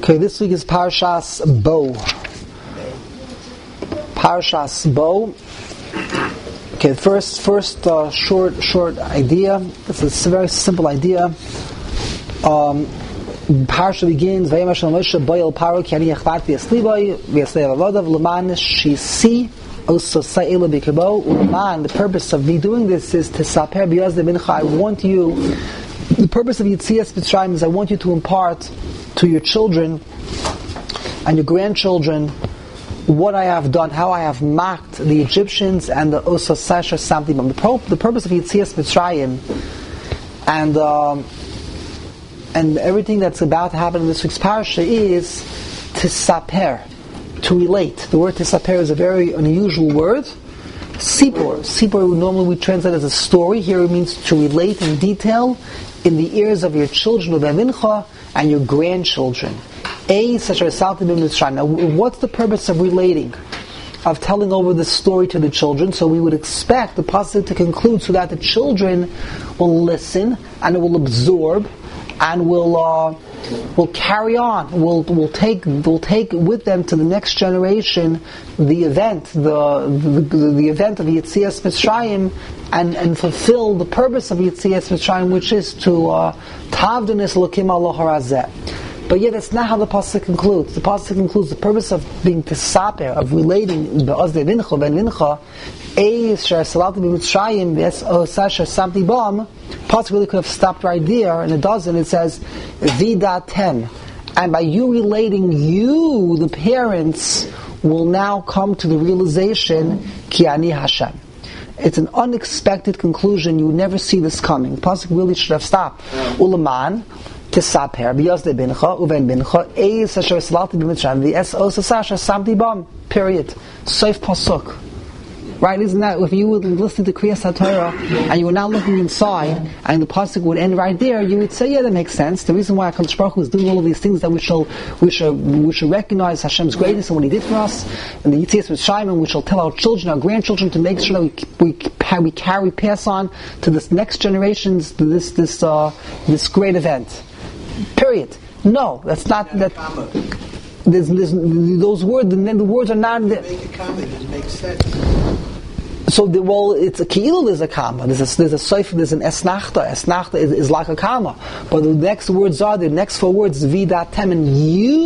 Okay, this week is Parshas Bo. Parshas Bo. Okay, first short idea. This is a very simple idea. Parsha begins, Vayomer Shel Moshe Bo El Paro Ki Ani Achvarti Esli Bo V'Yaslev Avodav L'man Shisi Oso Sa'ila B'Kabo L'man. The purpose of me doing this is to Saper B'Yaz Mincha. I want you. The purpose of Yitzias Mitzrayim is I want you to impart to your children and your grandchildren what I have done, how I have mocked the Egyptians and the Osa Sasha Samtibam. The purpose of Yitzias Mitzrayim and everything that's about to happen in this week's parasha is to saper, to relate. The word to saper is a very unusual word. Sipor normally we translate as a story. Here it means to relate in detail in the ears of your children, Uvemincha, and your grandchildren. Now, what's the purpose of relating, of telling over the story to the children? So we would expect the pasuk to conclude so that the children will listen and will absorb and will carry on. Will take with them to the next generation the event, the event of Yitzias Mitzrayim, and fulfill the purpose of Yitzias Mitzrayim, which is to Tavdonis Lokim Allah Harazeh. But yet that's not how the pasuk concludes. The pasuk concludes the purpose of being tisaper, of relating the Ozdei Vincha Ben Vincha, Salati B'Mitzrayim Sasha Samti Bam. Pasuk really could have stopped right there, and it doesn't. It says Vidatem, and by you relating, you, the parents, will now come to the realization Ki Ani Hashem. It's an unexpected conclusion. You would never see this coming. The pasuk really should have stopped. Ulaman. Tisaper b'yazde bincha uven bincha eis asher salati b'mitzrayim v'es osa sasha samti bam. Period. Soif pasuk. Right? Isn't that if you were listening to Kriyas HaTorah and you were now looking inside and the pasuk would end right there, you would say, yeah, that makes sense. The reason why HaKadosh Baruch Hu is doing all of these things that we shall recognize Hashem's greatness and what He did for us, and the Yitzias Mitzrayim, and we shall tell our children, our grandchildren, to make sure that we pass on to this next generations this great event. Period. No, that's not that. There's those words, and then the words are not. Make a comment. It makes sense. So it's a ki'ilu. There's a comma. There's a soif. There's an esnachta. Esnachta is like a comma. But the next words are the next four words vidatem, and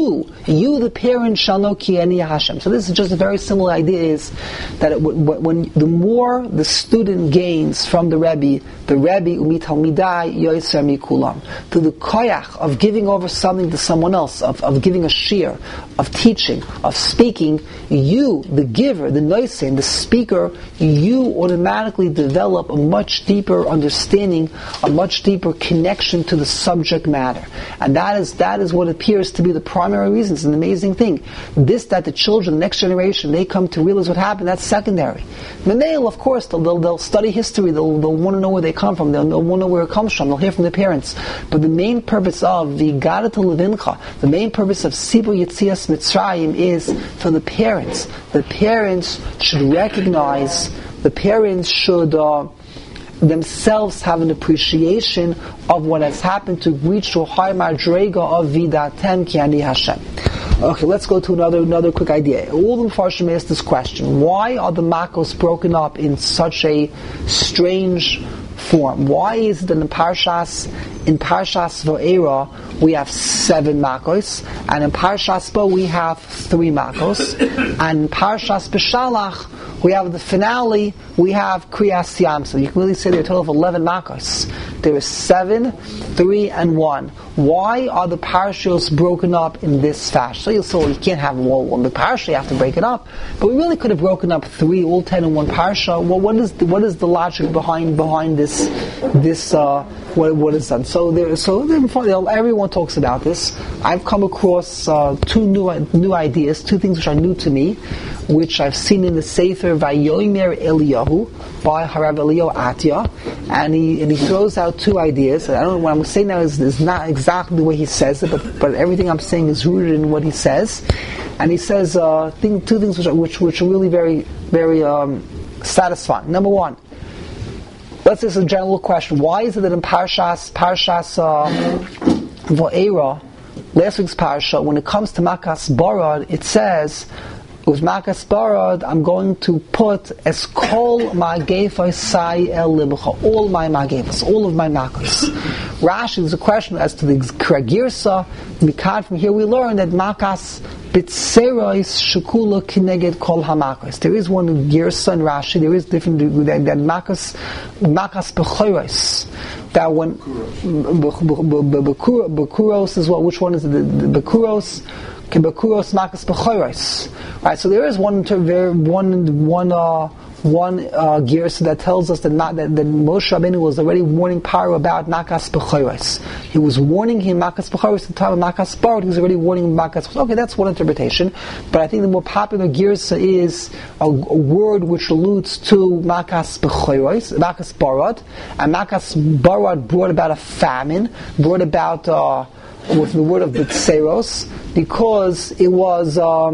you the parent shall know ki ani Hashem. So this is just a very similar idea. Is that when the more the student gains from the Rebbe umitalmidai yoyser mikulam, to the koyach of giving over something to someone else, of giving a shir, of teaching, of speaking, you, the giver, the noisin, the speaker, you automatically develop a much deeper understanding, a much deeper connection to the subject matter. And that is what appears to be the primary reason. It's an amazing thing. That the children, the next generation, they come to realize what happened, that's secondary. The male, of course, they'll study history, they'll want to know where they come from, they'll want to know where it comes from, they'll hear from their parents. But the main purpose of V'Yigadato Levincha, the main purpose of Sibur Yitzias Mitzrayim is for the parents. The parents should recognize, the parents should themselves have an appreciation of what has happened to reach to a high madrega of Vidatem Ki Ani Hashem. Okay, let's go to another quick idea. All the Mepharshim asked this question: why are the Makos broken up in such a strange form? Why is it that in Parshas Va'era we have 7 Makos, and in Parshas Bo we have 3 Makos, and in Parshas Beshalach we have the finale, we have Kriyas Yam. So you can really say there are a total of 11 Makos. There is 7, 3, and 1. Why are the parashas broken up in this fashion? So you'll say, well, you can't have them all in one big parasha, you have to break it up. But we really could have broken up 3, all 10 in one parasha. Well, what is the logic behind this what is done? So everyone talks about this. I've come across 2 new ideas, 2 things which are new to me, which I've seen in the Sefer Vayomer Eliyahu by Harav Eliyahu Atya, and he throws out 2 ideas. I don't know what I'm saying now is not exactly the way he says it, but everything I'm saying is rooted in what he says. And he says 2 things which are really very, very satisfying. Number 1, let's ask a general question: why is it that in Parshas Va'era last week's parasha, when it comes to Makas Barad, it says, with Makas Barad, I'm going to put Eskol Ma'gefai Sai El Libucha, all my Ma'gefas, all of my Makas. Rashi, there's a question as to the correct Girsa. Mikad, from here we learn that Makas Bitserois Shukula Kineged Kol HaMakas. There is one Girsa in Rashi, there is different, that Makas Bechoros. That one, Bekuros is what, which one is it? The Bekuros? Bekuros Makas Bechoros. Right, so there is one Girsa that tells us that Moshe Rabbeinu was already warning Paro about Makas Bechoros. He was warning him Makas Bechoros at the time of Makas Barad. He was already warning him Makas. Okay, that's one interpretation. But I think the more popular Girsa is a word which alludes to Makas Bechoros, Makas Barad, and Makas Barad brought about a famine, brought about with the word of the Tseros, because it was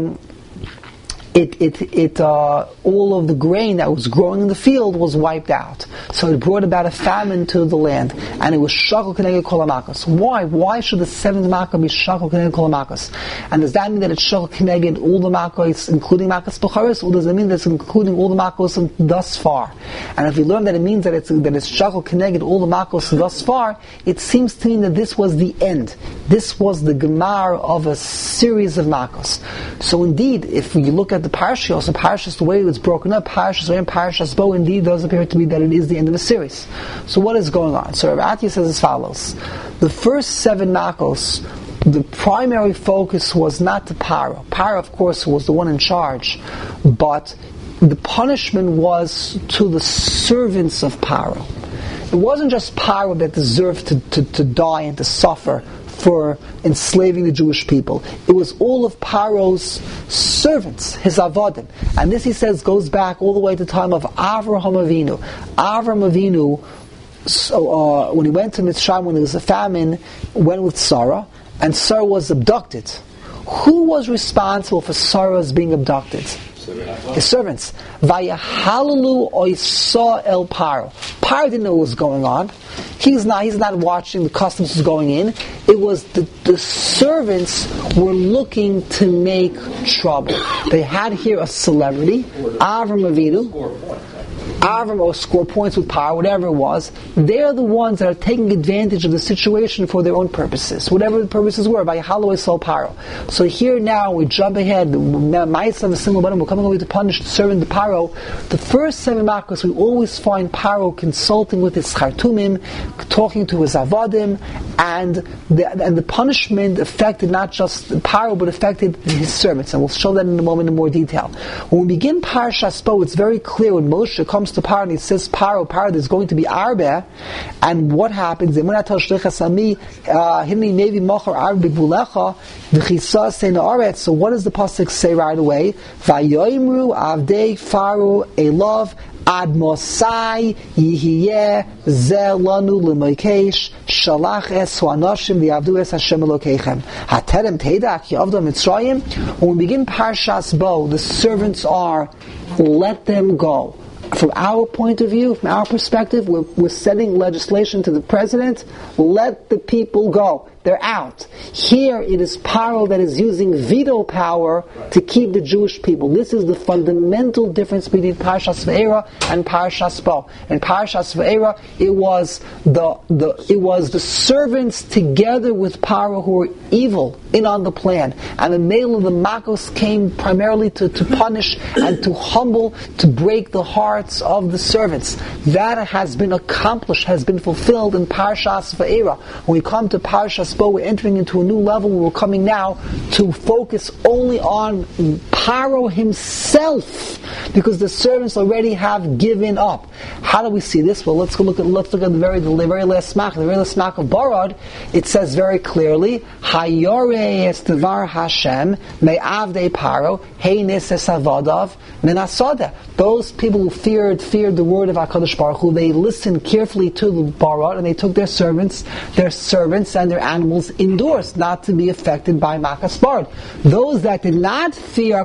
all of the grain that was growing in the field was wiped out. So it brought about a famine to the land, and it was Shakal Keneged Kol HaMakas. Why? Why should the seventh Makkah be Shakal Keneged Kol HaMakas? And does that mean that it's Shakal Keneged all the Makkahs, including Makas Bechoros, or does it mean that it's including all the Makkahs thus far? And if we learn that it means that it's Shakal Keneged all the Makkahs thus far, it seems to mean that this was the end. This was the Gemar of a series of Makkahs. So indeed, if you look at the Parsha, also Parshas, the way it's broken up, Parshas and Parshas Bo, indeed does appear to be that it is the end of a series. So what is going on? So Rav Atiyah says as follows: the first 7 Makkos, the primary focus was not to Paro. Paro, of course, was the one in charge, but the punishment was to the servants of Paro. It wasn't just Paro that deserved to die and to suffer for enslaving the Jewish people. It was all of Paro's servants, his avodim. And this, he says, goes back all the way to the time of Avraham Avinu. Avraham Avinu, when he went to Mitzrayim, when there was a famine, went with Sarah, and Sarah was abducted. Who was responsible for Sarah's being abducted? His servants. Vayahalalu oisa el Paro. Paro didn't know what was going on. He's not watching the customs was going in. It was the servants were looking to make trouble. They had here a celebrity, Avram Avinu. Avram, or score points with Paro, whatever it was. They're the ones that are taking advantage of the situation for their own purposes, whatever the purposes were, by Hallow Sol Paro. So here now we jump ahead. Ma'asav V'Simul Banim, we're coming away to punish the servant of Paro. The first 7 Makkos, we always find Paro consulting with his Chartumim, talking to his Avadim, and the punishment affected not just Paro, but affected his servants. And we'll show that in a moment in more detail. When we begin Parshas Bo, it's very clear when Moshe comes to Paro and he says, Paro, there's going to be Arbe, and what happens? So what does the pasuk say right away? Vayoimru avdei Faro elav ad mosai yihiyeh zelanu l'moikesh shalach es anashim v'yavdu es Hashem Elokeichem haterem teidak yavdu Mitzrayim. When we begin Parshas Bo, the servants are, let them go. From our point of view, from our perspective, we're setting legislation to the president, let the people go. They're out. Here it is Paro that is using veto power to keep the Jewish people. This is the fundamental difference between Parshas V'era and Parshas Bo. In Parshas V'era, it was the servants together with Paro who were evil in on the plan, and the male of the Makkos came primarily to punish and to humble, to break the hearts of the servants. That has been accomplished, has been fulfilled in Parshas V'era. When we come to Parshas Bo, we're entering into a new level where we're coming now to focus only on Paro himself, because the servants already have given up. How do we see this? Well, let's look at the very last smak. The very last smak of Barad. It says very clearly, Hayore es devar Hashem me'avdei Paro heinis es avadav menasada. Those people who feared the word of HaKadosh Baruch Hu, they listened carefully to the Barad, and they took their servants and their animals indoors, not to be affected by Makas Barad. Those that did not fear HaKadosh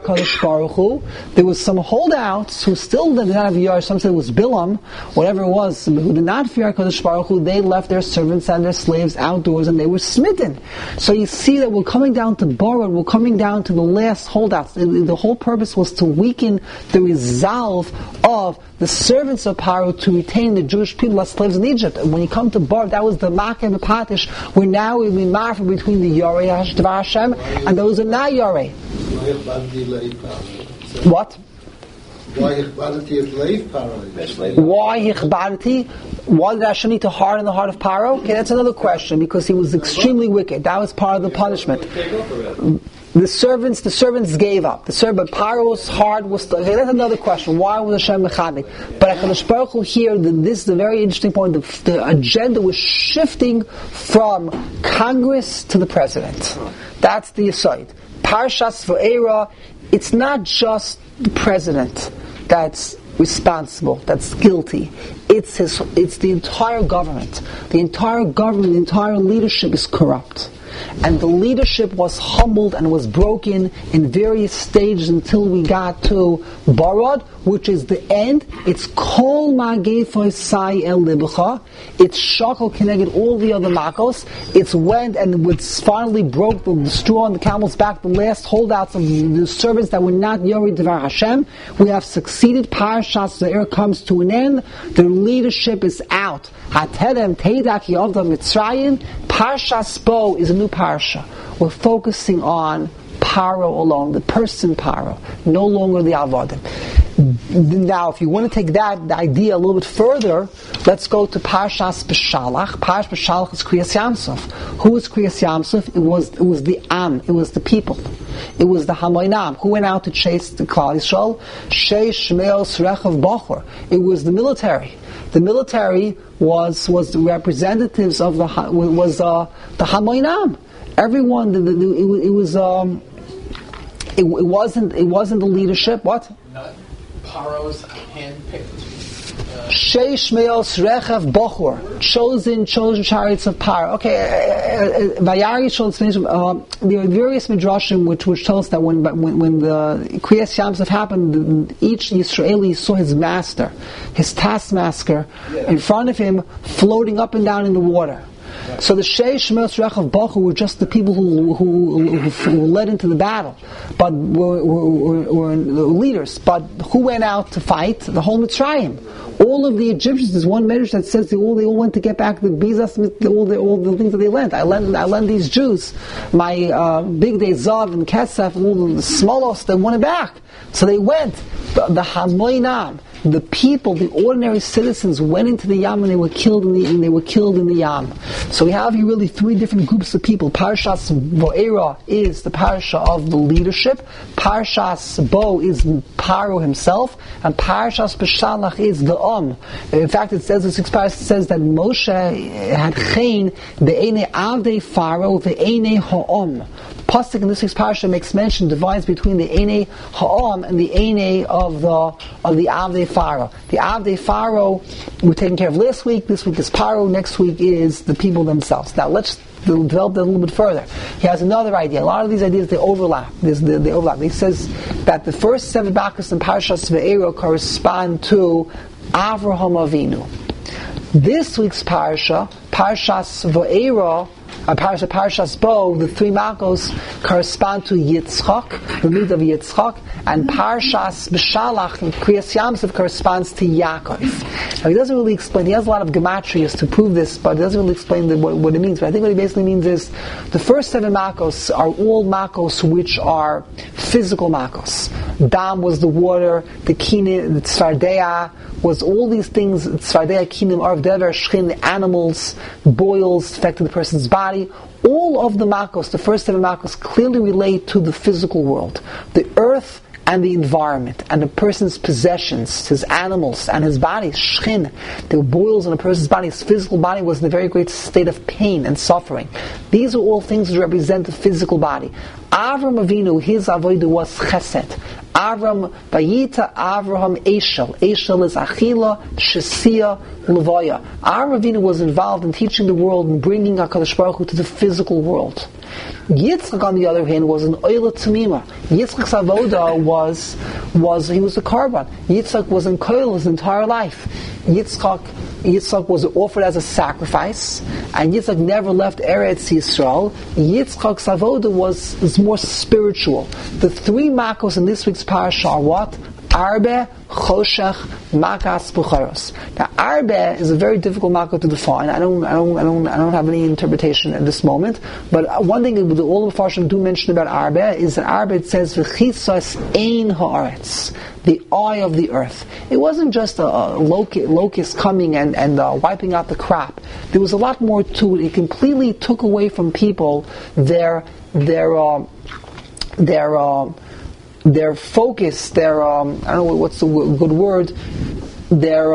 HaKadosh Baruch Hu. There was some holdouts who still did not have Yar. Some said it was Bilam, whatever it was, who did not fear HaKadosh Baruch Hu. They left their servants and their slaves outdoors, and they were smitten. So you see that we're coming down to Barad, we're coming down to the last holdouts. The whole purpose was to weaken the resolve of the servants of Paro to retain the Jewish people as slaves in Egypt. And when you come to Bar, that was the Makkah and the Patish, where now we mark between the Yorei Dvar Hashem and those who are not Yorei. What? Why Ichbadati is Leif Paro? Why Ichbadati? Why did Hashem need to harden the heart of Paro? Okay, that's another question, because he was extremely wicked. That was part of the punishment. The servants gave up. But Paro's heart was still. Okay, that's another question. Why was Hashem mechadik? But HaKadosh Baruch Hu here, this is a very interesting point. The agenda was shifting from Congress to the president. That's the aside. Parshas Va'era, it's not just the president that's responsible, that's guilty. It's the entire government. The entire government, the entire leadership is corrupt. And the leadership was humbled and was broken in various stages until we got to Barad, which is the end. It's Kol Magefoi Sai El Libcha. It's Shakal Keneged all the other Makos. It's went and finally broke the straw on the camel's back, the last holdouts of the servants that were not Yorei Dvar Hashem. We have succeeded. Parashas Va'era comes to an end. The leadership is out. Hatedem Teidak Yovda Mitzrayim. Parashas Bo is a new parasha. We're focusing on Paro alone, the person Paro, no longer the Avodim. Now, if you want to take the idea a little bit further, let's go to Parshas B'Shalach. Parshas B'Shalach is Kriyas Yamsuf. Who was Kriyas Yamsuf? It was the Am. It was the people. It was the Hamoinam who went out to chase the Klal Yisrael. Sheish Meos Rechav Bachor. It was the military. The military was the representatives of the Hamoinam. Everyone. It wasn't the leadership. What? Not Paro's hand-picked. Sheish Meos Rechav Bochur, chosen chariots of Paro. Okay, Vayari shows there are various midrashim which tell us that when the Kriyas Yamsuf happened, each Israeli saw his master, his taskmaster, in front of him, floating up and down in the water. So the Sheish Meos Rechav Bochur were just the people who led into the battle, but were the leaders. But who went out to fight? The whole Mitzrayim. All of the Egyptians, there's one medrash that says they all went to get back the bizas, all the things that they lent. I lent these Jews my big day zav and kesef, all the smolos. They wanted back, so they went. The Hamoinam, the people, the ordinary citizens, went into the Yam and they were killed in the Yam. So we have here really three different groups of people. Parshas Va'era is the parasha of the leadership. Parshas Bo is Paro himself, and Parshas B'Shalach is the In fact, it says the sixth parasha says that Moshe had chen be'enei avdei Pharaoh ve'enei ha'om. Pasuk in this week's parasha makes mention, divides between the Einei Ha'am and the Einei of the Avdei Pharaoh. The Avdei Pharaoh we're taking care of last week. This week is Paro. Next week is the people themselves. Now let's develop that a little bit further. He has another idea. A lot of these ideas they overlap. They overlap. He says that the first 7 bakas in Parashas Va'era correspond to Avraham Avinu. This week's parasha, Parashas Va'era, Parashas Bo, the 3 makos correspond to Yitzchak, the meat of Yitzchak, and Parashas B'Shalach, Kriyas Yamsuf, corresponds to Yaakov. Now he doesn't really explain, he has a lot of gematrias to prove this, but he doesn't really explain what it means. But I think what he basically means is, the first 7 makos are all makos which are physical makos. Dam was the water, the kine, the tzvardeya, was all these things, tzvardeya, kinim, arv dever, shchin, the animals, boils affected the person's body. All of the makos, the first 7 makos, clearly relate to the physical world. The earth and the environment, and the person's possessions, his animals, and his body, shchin. There were boils in a person's body. His physical body was in a very great state of pain and suffering. These are all things that represent the physical body. Avram Avinu, his avodah was chesed. Avram, Vayita Avraham Eshel. Eshel is Achila, Shesia, Levaya. Avram Avinu was involved in teaching the world and bringing HaKadosh Baruch Hu to the physical world. Yitzchak, on the other hand, was an Oila Tamima. Yitzchak's avoda was he was a korban. Yitzchak was in koil his entire life. Yitzchak was offered as a sacrifice, and Yitzchak never left Eretz Yisrael. Yitzchak's avoda was more spiritual. The three makos in this week's parasha are what? Arbe, Choshech, Makas, Bucharos. Now, Arbe is a very difficult makos to define. I don't have any interpretation at this moment. But one thing that all the Farshim do mention about Arbe is that Arbe, it says V'chitzas ein haaretz, the eye of the earth. It wasn't just a locust coming and wiping out the crop. There was a lot more to it. It completely took away from people their focus, their I don't know what's the good word, their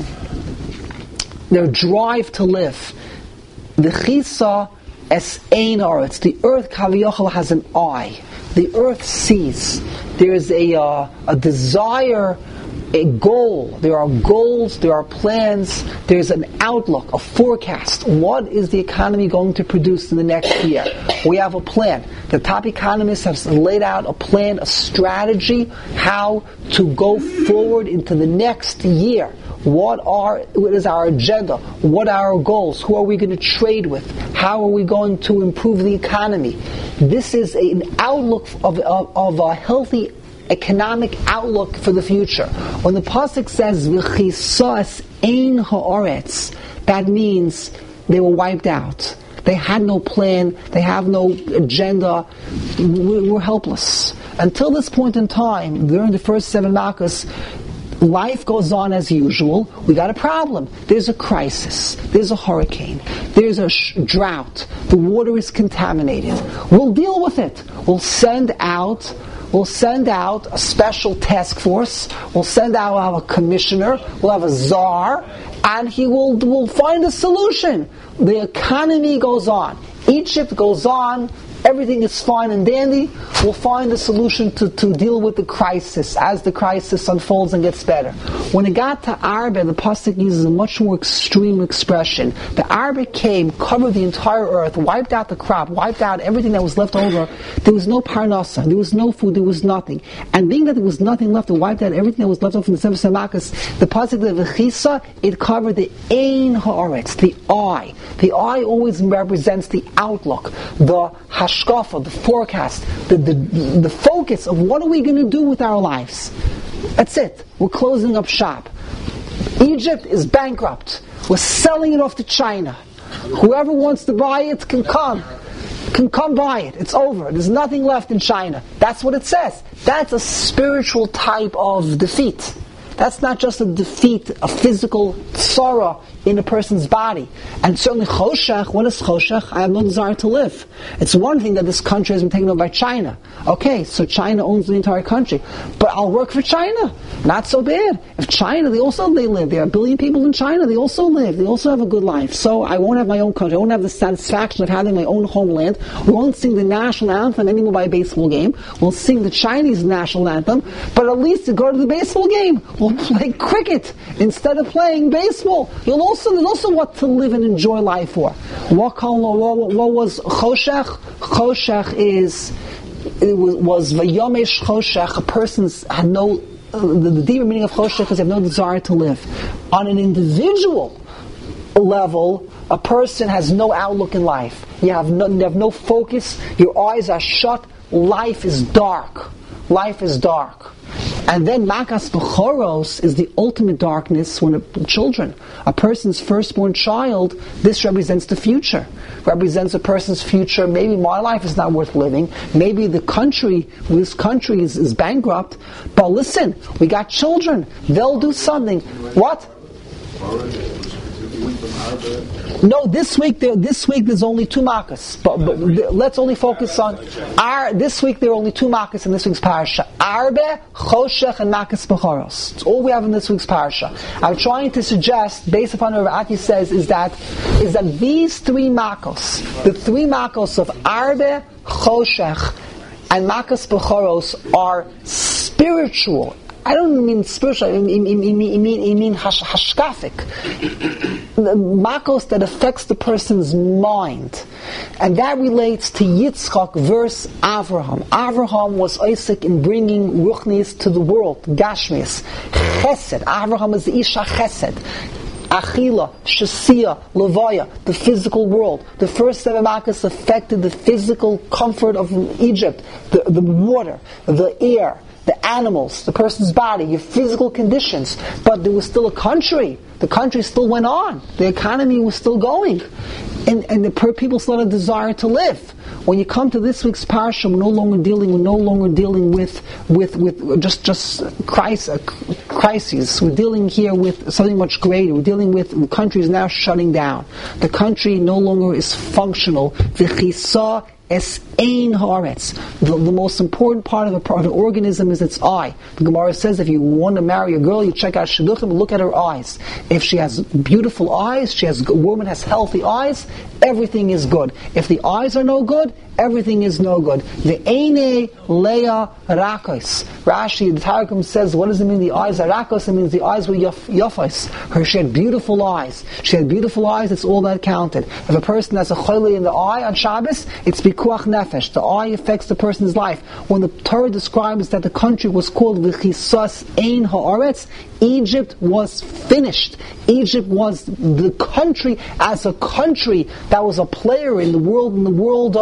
drive to live. The chisa es ein haaretz. The earth kaviyachal has an eye. The earth sees. There is a desire, a goal. There are goals, there are plans, there's an outlook, a forecast. What is the economy going to produce in the next year? We have a plan. The top economists have laid out a plan, a strategy, how to go forward into the next year. What is our agenda? What are our goals? Who are we going to trade with? How are we going to improve the economy? This is an outlook of a healthy economic outlook for the future. When the pasuk says "V'chisas ein haaretz," that means they were wiped out. They had no plan. They have no agenda. We're helpless. Until this point in time, during the first 7 makos, life goes on as usual. We got a problem. There's a crisis. There's a hurricane. There's a drought. The water is contaminated. We'll deal with it. We'll send out a special task force. We'll send out a commissioner. We'll have a czar, and he will find a solution. The economy goes on. Egypt goes on. Everything is fine and dandy. We'll find a solution to deal with the crisis as the crisis unfolds and gets better. When it got to Arbe, the pasuk uses a much more extreme expression. The Arbe came, covered the entire earth, wiped out the crop, wiped out everything that was left over. There was no parnasa, there was no food, there was nothing. And being that there was nothing left, it wiped out everything that was left over from the 7 makos. The pasuk, the v'chisa, it covered the ein haaretz, the eye. The eye always represents the outlook, the hashkafa, the forecast, the focus of what are we going to do with our lives. That's it. We're closing up shop. Egypt is bankrupt. We're selling it off to China. Whoever wants to buy it can come buy it. It's over. There's nothing left in China. That's what it says. That's a spiritual type of defeat. That's not just a defeat, a physical sorrow in a person's body. And certainly choshech, what is choshech? I have no desire to live. It's one thing that this country has been taken over by China. Okay, so China owns the entire country. But I'll work for China. Not so bad. If China, they live. There are 1 billion people in China. They also live. They also have a good life. So I won't have my own country. I won't have the satisfaction of having my own homeland. We won't sing the national anthem anymore by a baseball game. We'll sing the Chinese national anthem. But at least to go to the baseball game, we'll play cricket instead of playing baseball. There's also what to live and enjoy life for. What was choshech? Choshech was vayomesh choshech. A person's had no. The deeper meaning of choshech is they have no desire to live. On an individual level, a person has no outlook in life. You have no focus. Your eyes are shut. Life is dark. Life is dark. And then Makas B'choros is the ultimate darkness when children. A person's firstborn child, this represents the future. Represents a person's future. Maybe my life is not worth living. Maybe this country is bankrupt. But listen, we got children. They'll do something. What? No, this week there's only 2 makos. But let's only focus on this week. There are only 2 makos in this week's parasha: Arbe, Choshech, and Makas B'choros. It's all we have in this week's parasha. I'm trying to suggest, based upon what Ati says, is that these 3 makos, the 3 makos of Arbe, Choshech, and Makas B'choros, are spiritual. I don't mean spiritual, I mean hashkafic. Makos that affects the person's mind. And that relates to Yitzchak versus Avraham. Avraham was Isaac in bringing Ruchnis to the world, Gashmis. Chesed. Avraham is the Isha Chesed. Achila, Shasiya, Levaya, the physical world. The first 7 Makos affected the physical comfort of Egypt, the water, the air, the animals, the person's body, your physical conditions. But there was still a country. The country still went on. The economy was still going. And the people still had a desire to live. When you come to this week's parsha, we're no longer dealing with just crises. We're dealing here with something much greater. We're dealing with the country is now shutting down. The country no longer is functional. V'chisa es ein haaretz. The most important part of an organism is its eye. The Gemara says if you want to marry a girl, you check out shidduchim and look at her eyes. If she has beautiful eyes, a woman has healthy eyes, everything is good. If the eyes are no good, everything is no good. The eine leia rakos. Rashi, the Targum says, what does it mean the eyes are rakos? It means the eyes were yafos. She had beautiful eyes. She had beautiful eyes, that's all that counted. If a person has a chayli in the eye on Shabbos, it's bikuach nefesh. The eye affects the person's life. When the Torah describes that the country was called v'chisas ein haaretz, Egypt was finished. Egypt was the country as a country that was a player in the world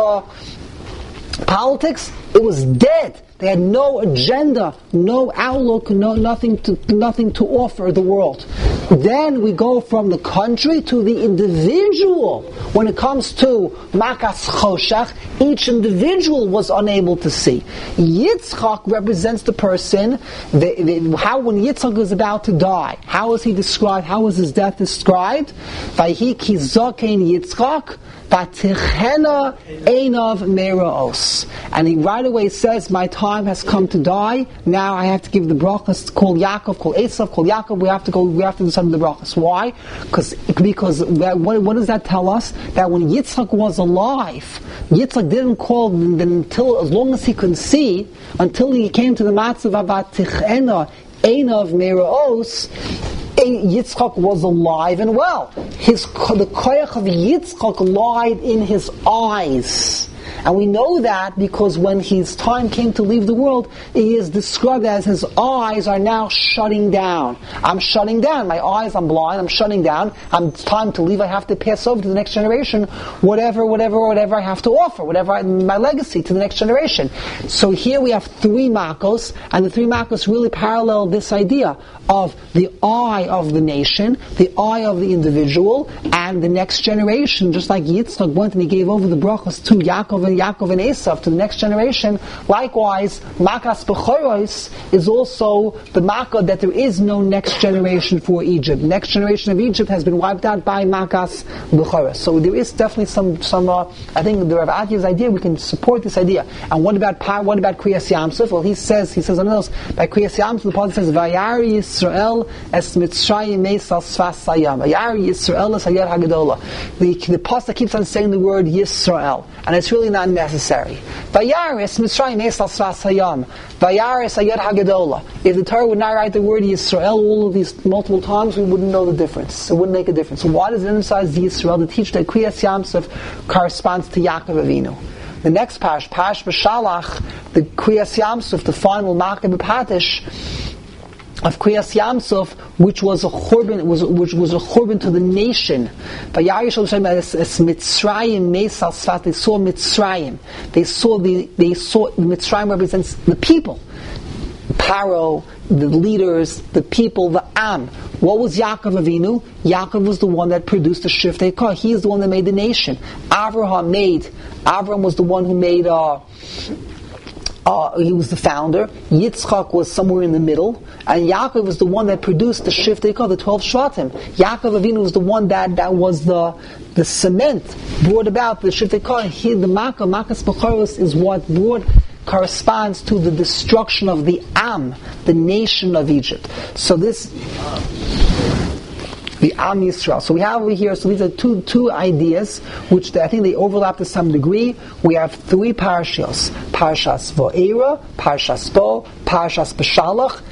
politics. It was dead. They had no agenda, no outlook, nothing to offer the world. Then we go from the country to the individual. When it comes to Makas Choshech, each individual was unable to see. Yitzchak represents the person. How when Yitzchak was about to die, how is he described? How is his death described? Vayhi ki zokein Yitzchak. Patichena einav meraos. And he right away says, my time has come to die. Now I have to give the brachas. Call Yaakov, call Esav, call Yaakov. We have to do some of the brachas. Why? Because what does that tell us? That when Yitzchak was alive, Yitzchak didn't call until as long as he could see, until he came to the matzav of Patichena einav meraos. Yitzchak was alive and well. The koyach of Yitzchak lied in his eyes. And we know that because when his time came to leave the world, he is described as his eyes are now shutting down. I'm shutting down. My eyes, I'm blind, I'm shutting down. It's time to leave. I have to pass over to the next generation whatever I have to offer, my legacy to the next generation. So here we have 3 makos, and the 3 makos really parallel this idea of the eye of the nation, the eye of the individual, and the next generation. Just like Yitzchak went and he gave over the brachos to Yaakov and Esav to the next generation. Likewise, Makas Bechoros is also the Makkah that there is no next generation for Egypt. The next generation of Egypt has been wiped out by Makas Bechoros. So there is definitely some I think the Rav Adya's idea, we can support this idea. And what about Kriyas Yamsuf? Well, he says something else. By Kriyas Yamsuf, the Pasuk says, Vayari Yisrael es Mitzrayim meisal sfas hayam. Vayari Yisrael es hayar hagadola. The Pasuk keeps on saying the word Yisrael, and it's really not necessary. Vayaris Mitzrayim meisal sfas hayam. Vayaris hayar hagadola. If the Torah would not write the word Yisrael all of these multiple times, we wouldn't know the difference. It wouldn't make a difference. So why does it emphasize the Yisrael to teach that Kriyas Yamsuf corresponds to Yaakov Avinu? The next Pash B'Shalach, the Kriyas Yamsuf, the final Makkah B'Patish of Kriyas Yamsuf, which was a churban, which was a churban to the nation. They saw Mitzrayim. They saw Mitzrayim represents the people. Paro, the leaders, the people, the Am. What was Yaakov Avinu? Yaakov was the one that produced the Shiftei Kah. He is the one that made the nation. Avraham was the one who made he was the founder. Yitzchak was somewhere in the middle, and Yaakov was the one that produced the Shiftei Kah, the 12 Shvatim. Yaakov Avinu was the one that was the cement, brought about the Shiftei Kah. Here, the Makas Bechoros is what corresponds to the destruction of the Am, the nation of Egypt. So this the Am Yisrael. So we have over here, so these are two ideas, which I think they overlap to some degree. We have three parashas: Parashas Va'era, Parashas Bo, Parashas Beshalach,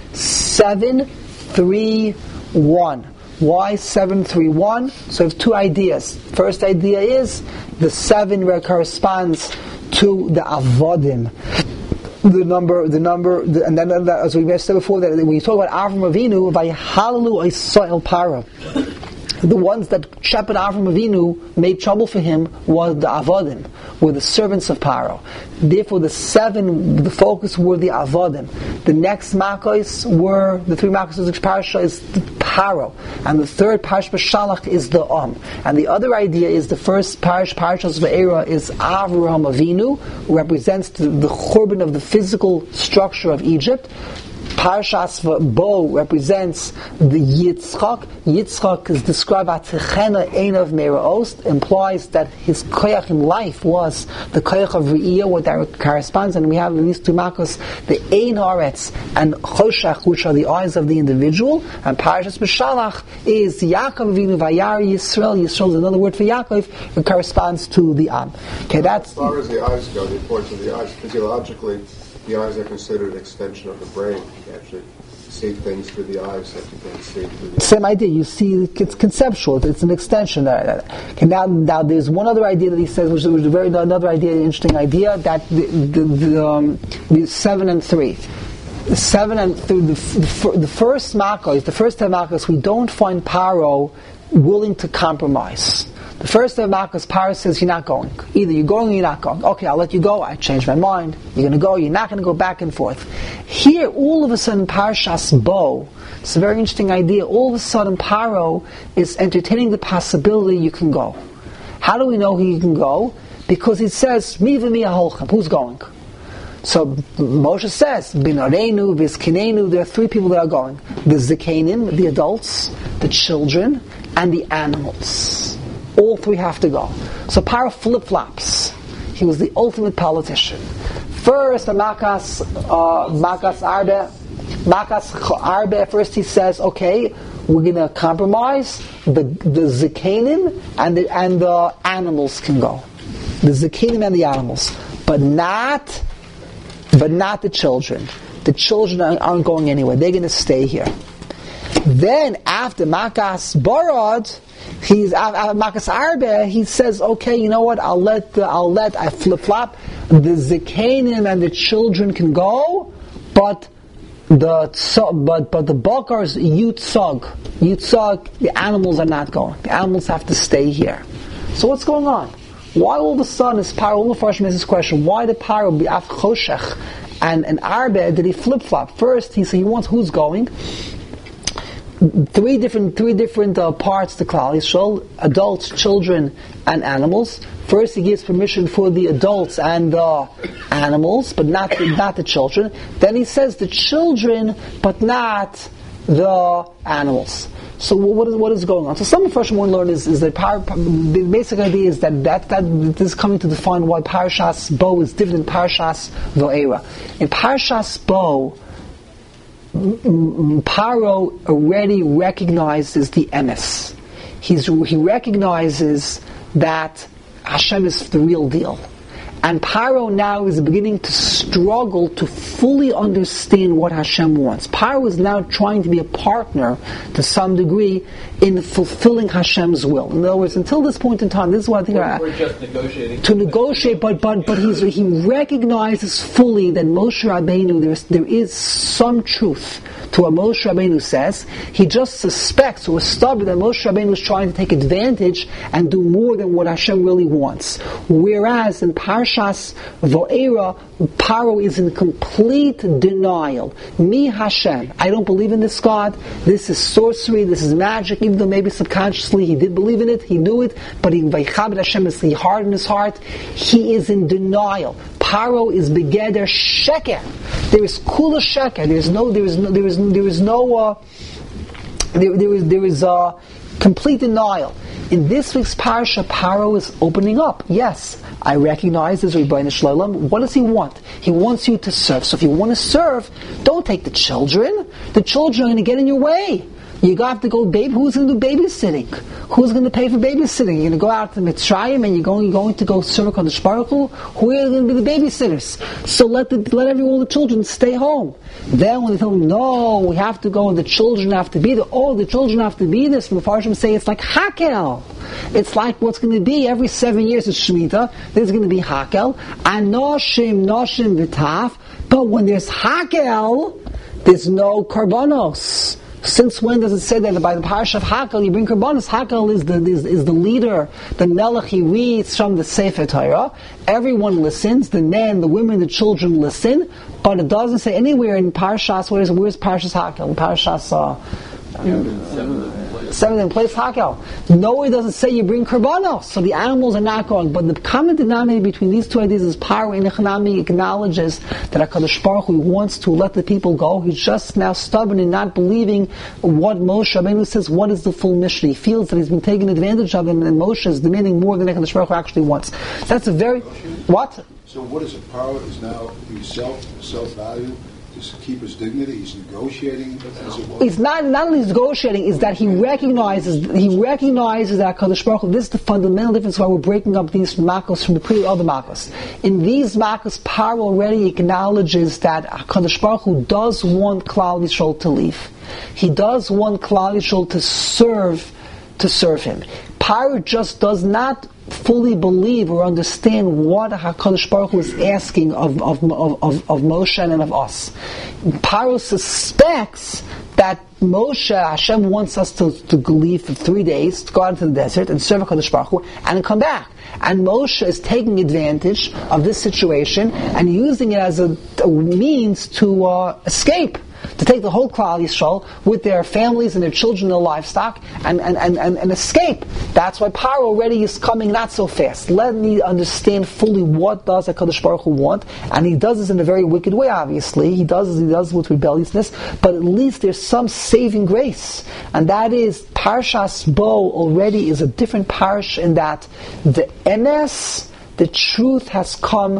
7-3-1. Why 7-3-1? So we have two ideas. First idea is the 7 corresponds to the Avodim. The number, and then as we said before, that when you talk about Avram Avinu, Vayhalalu Yisrael Para, the ones that shepherd Avram Avinu made trouble for him was the Avodim, were the servants of Paro. Therefore, the 7, the focus were the Avodim. The next Makos were the 3 Makos of the parasha is the Paro, and the third Parash B'Shalach is the And the other idea is the first Parashas Va'era is Avraham Avinu, who represents the Churban of the physical structure of Egypt. Parashas Bo represents the Yitzchak. Yitzchak is described as Techena Einav Meraost, implies that his koyach in life was the koyach of Re'iyah, what that corresponds. And we have in these two makos the Ein Haaretz and Choshech, which are the eyes of the individual. And Parashas B'Shalach is Yaakov Avinu Vayar Yisrael. Yisrael is another word for Yaakov. It corresponds to the Am. Okay, that's as far as the eyes go. The importance of the eyes, physiologically, the eyes are considered an extension of the brain. You actually see things through the eyes that you can't see through the same idea. You see, it's conceptual. It's an extension. Okay, now there's one other idea that he says, which is another idea, interesting idea, that the 7 and 3. The 7 and 3, the first Makos, the first 10 Makos, we don't find Paro willing to compromise. The first day of Makos, Paro says, you're not going. Either you're going or you're not going. Okay, I'll let you go. I changed my mind. You're going to go. You're not going to go back and forth. Here, all of a sudden, Parashas Bo, it's a very interesting idea. All of a sudden, Paro is entertaining the possibility you can go. How do we know he can go? Because it says, Mi v'mi aholchem. Who's going? So Moshe says, Binarenu, Vizkinenu, there are 3 people that are going. The Zikanim, the adults, the children, and the animals. All 3 have to go. So Paro flip-flops. He was the ultimate politician. First, the Makas Arbe, first he says, okay, we're going to compromise. The Zikanim and the animals can go. The Zikanim and the animals. But not the children. The children aren't going anywhere. They're going to stay here. Then, after Makas Barad, he's Makas Arbe. He says, "Okay, you know what? I flip flop. The Zikanim and the children can go, but the Bakars Yutzag, the animals are not going. The animals have to stay here. So what's going on? Why all of a sudden is Paro? All the Farshim has this question: why did Paro be Af Choshech and Arbe? Did he flip flop? First, he wants who's going." Three different parts to Klal Yisrael: adults, children, and animals. First, he gives permission for the adults and the animals, but not the children. Then he says the children, but not the animals. So what is going on? So some of the first one learn is that the basic idea is that this is coming to define why Parashas Bo is different than Parashas Va'era. In Parashas Bo, Paro already recognizes the emes. He recognizes that Hashem is the real deal. And Paro now is beginning to struggle to fully understand what Hashem wants. Paro is now trying to be a partner to some degree in fulfilling Hashem's will. In other words, until this point in time, this is what I think we're just negotiating. To negotiate, but he recognizes fully that Moshe Rabbeinu, there is some truth to what Moshe Rabbeinu says. He just suspects or is stubborn that Moshe Rabbeinu is trying to take advantage and do more than what Hashem really wants. Whereas in Parashas Va'era, Paro is in complete denial. Me Hashem, I don't believe in this God. This is sorcery. This is magic. Even though maybe subconsciously he did believe in it, he knew it, but he hardened his heart. He is in denial. Paro is begeder sheker. There is kula sheker. There is complete denial. In this week's parasha, Paro is opening up. Yes, I recognize this Rebbeinu Shalom. What does he want? He wants you to serve. So if you want to serve, don't take the children. The children are going to get in your way. You have to go, babe. Who's going to do babysitting? Who's going to pay for babysitting? You're going to go out to Mitzrayim and you're going to go serve HaKadosh Baruch Hu. Who are going to be the babysitters? So let all the children stay home. Then when they tell them, no, we have to go and the children have to be there. Oh, the children have to be there. So the Mepharshim say it's like Hakel. It's like what's going to be every 7 years of Shemitah. There's going to be Hakel. And Noshim V'taf. But when there's Hakel, there's no Karbanos. Since when does it say that by the Parsha of Hakel you bring Karbanos? Hakel is the leader, the Melech. He reads from the Sefer Torah. Everyone listens. The men, the women, the children listen. But it doesn't say anywhere in Parshas. Where's Parshas Hakel? Parshas 7 in place Hakel. Nowhere does it say you bring Karbanos. So the animals are not going. But the common denominator between these two ideas is Paro in Echanami acknowledges that HaKadosh Baruch Hu wants to let the people go. He's just now stubborn in not believing what Moshe Rabbeinu says, what is the full mission. He feels that he's been taken advantage of and Moshe is demanding more than HaKadosh Baruch Hu actually wants. That's a very... What? So what is it? Paro is now self-value, to keep his dignity. He's negotiating as it was. He's not only negotiating, is that he recognizes that HaKadosh Baruch Hu, this is the fundamental difference why we're breaking up these makos from the other makos. In these makos, Paro already acknowledges that HaKadosh Baruch Hu does want Klal Yisrael to leave. He does want Klal Yisrael to serve him. Paro just does not fully believe or understand what HaKadosh Baruch Hu is asking of Moshe and of us. Paro suspects that Hashem wants us to leave for 3 days, to go out into the desert and serve HaKadosh Baruch Hu and come back. And Moshe is taking advantage of this situation and using it as a means to escape. To take the whole Klal Yisrael with their families and their children and their livestock and escape. That's why Paro already is coming not so fast. Let me understand fully what does HaKadosh Baruch Hu want, and he does this in a very wicked way, obviously. He does with rebelliousness, but at least there's some saving grace. And that is, Parshas Bo already is a different parish in that the emes, the truth has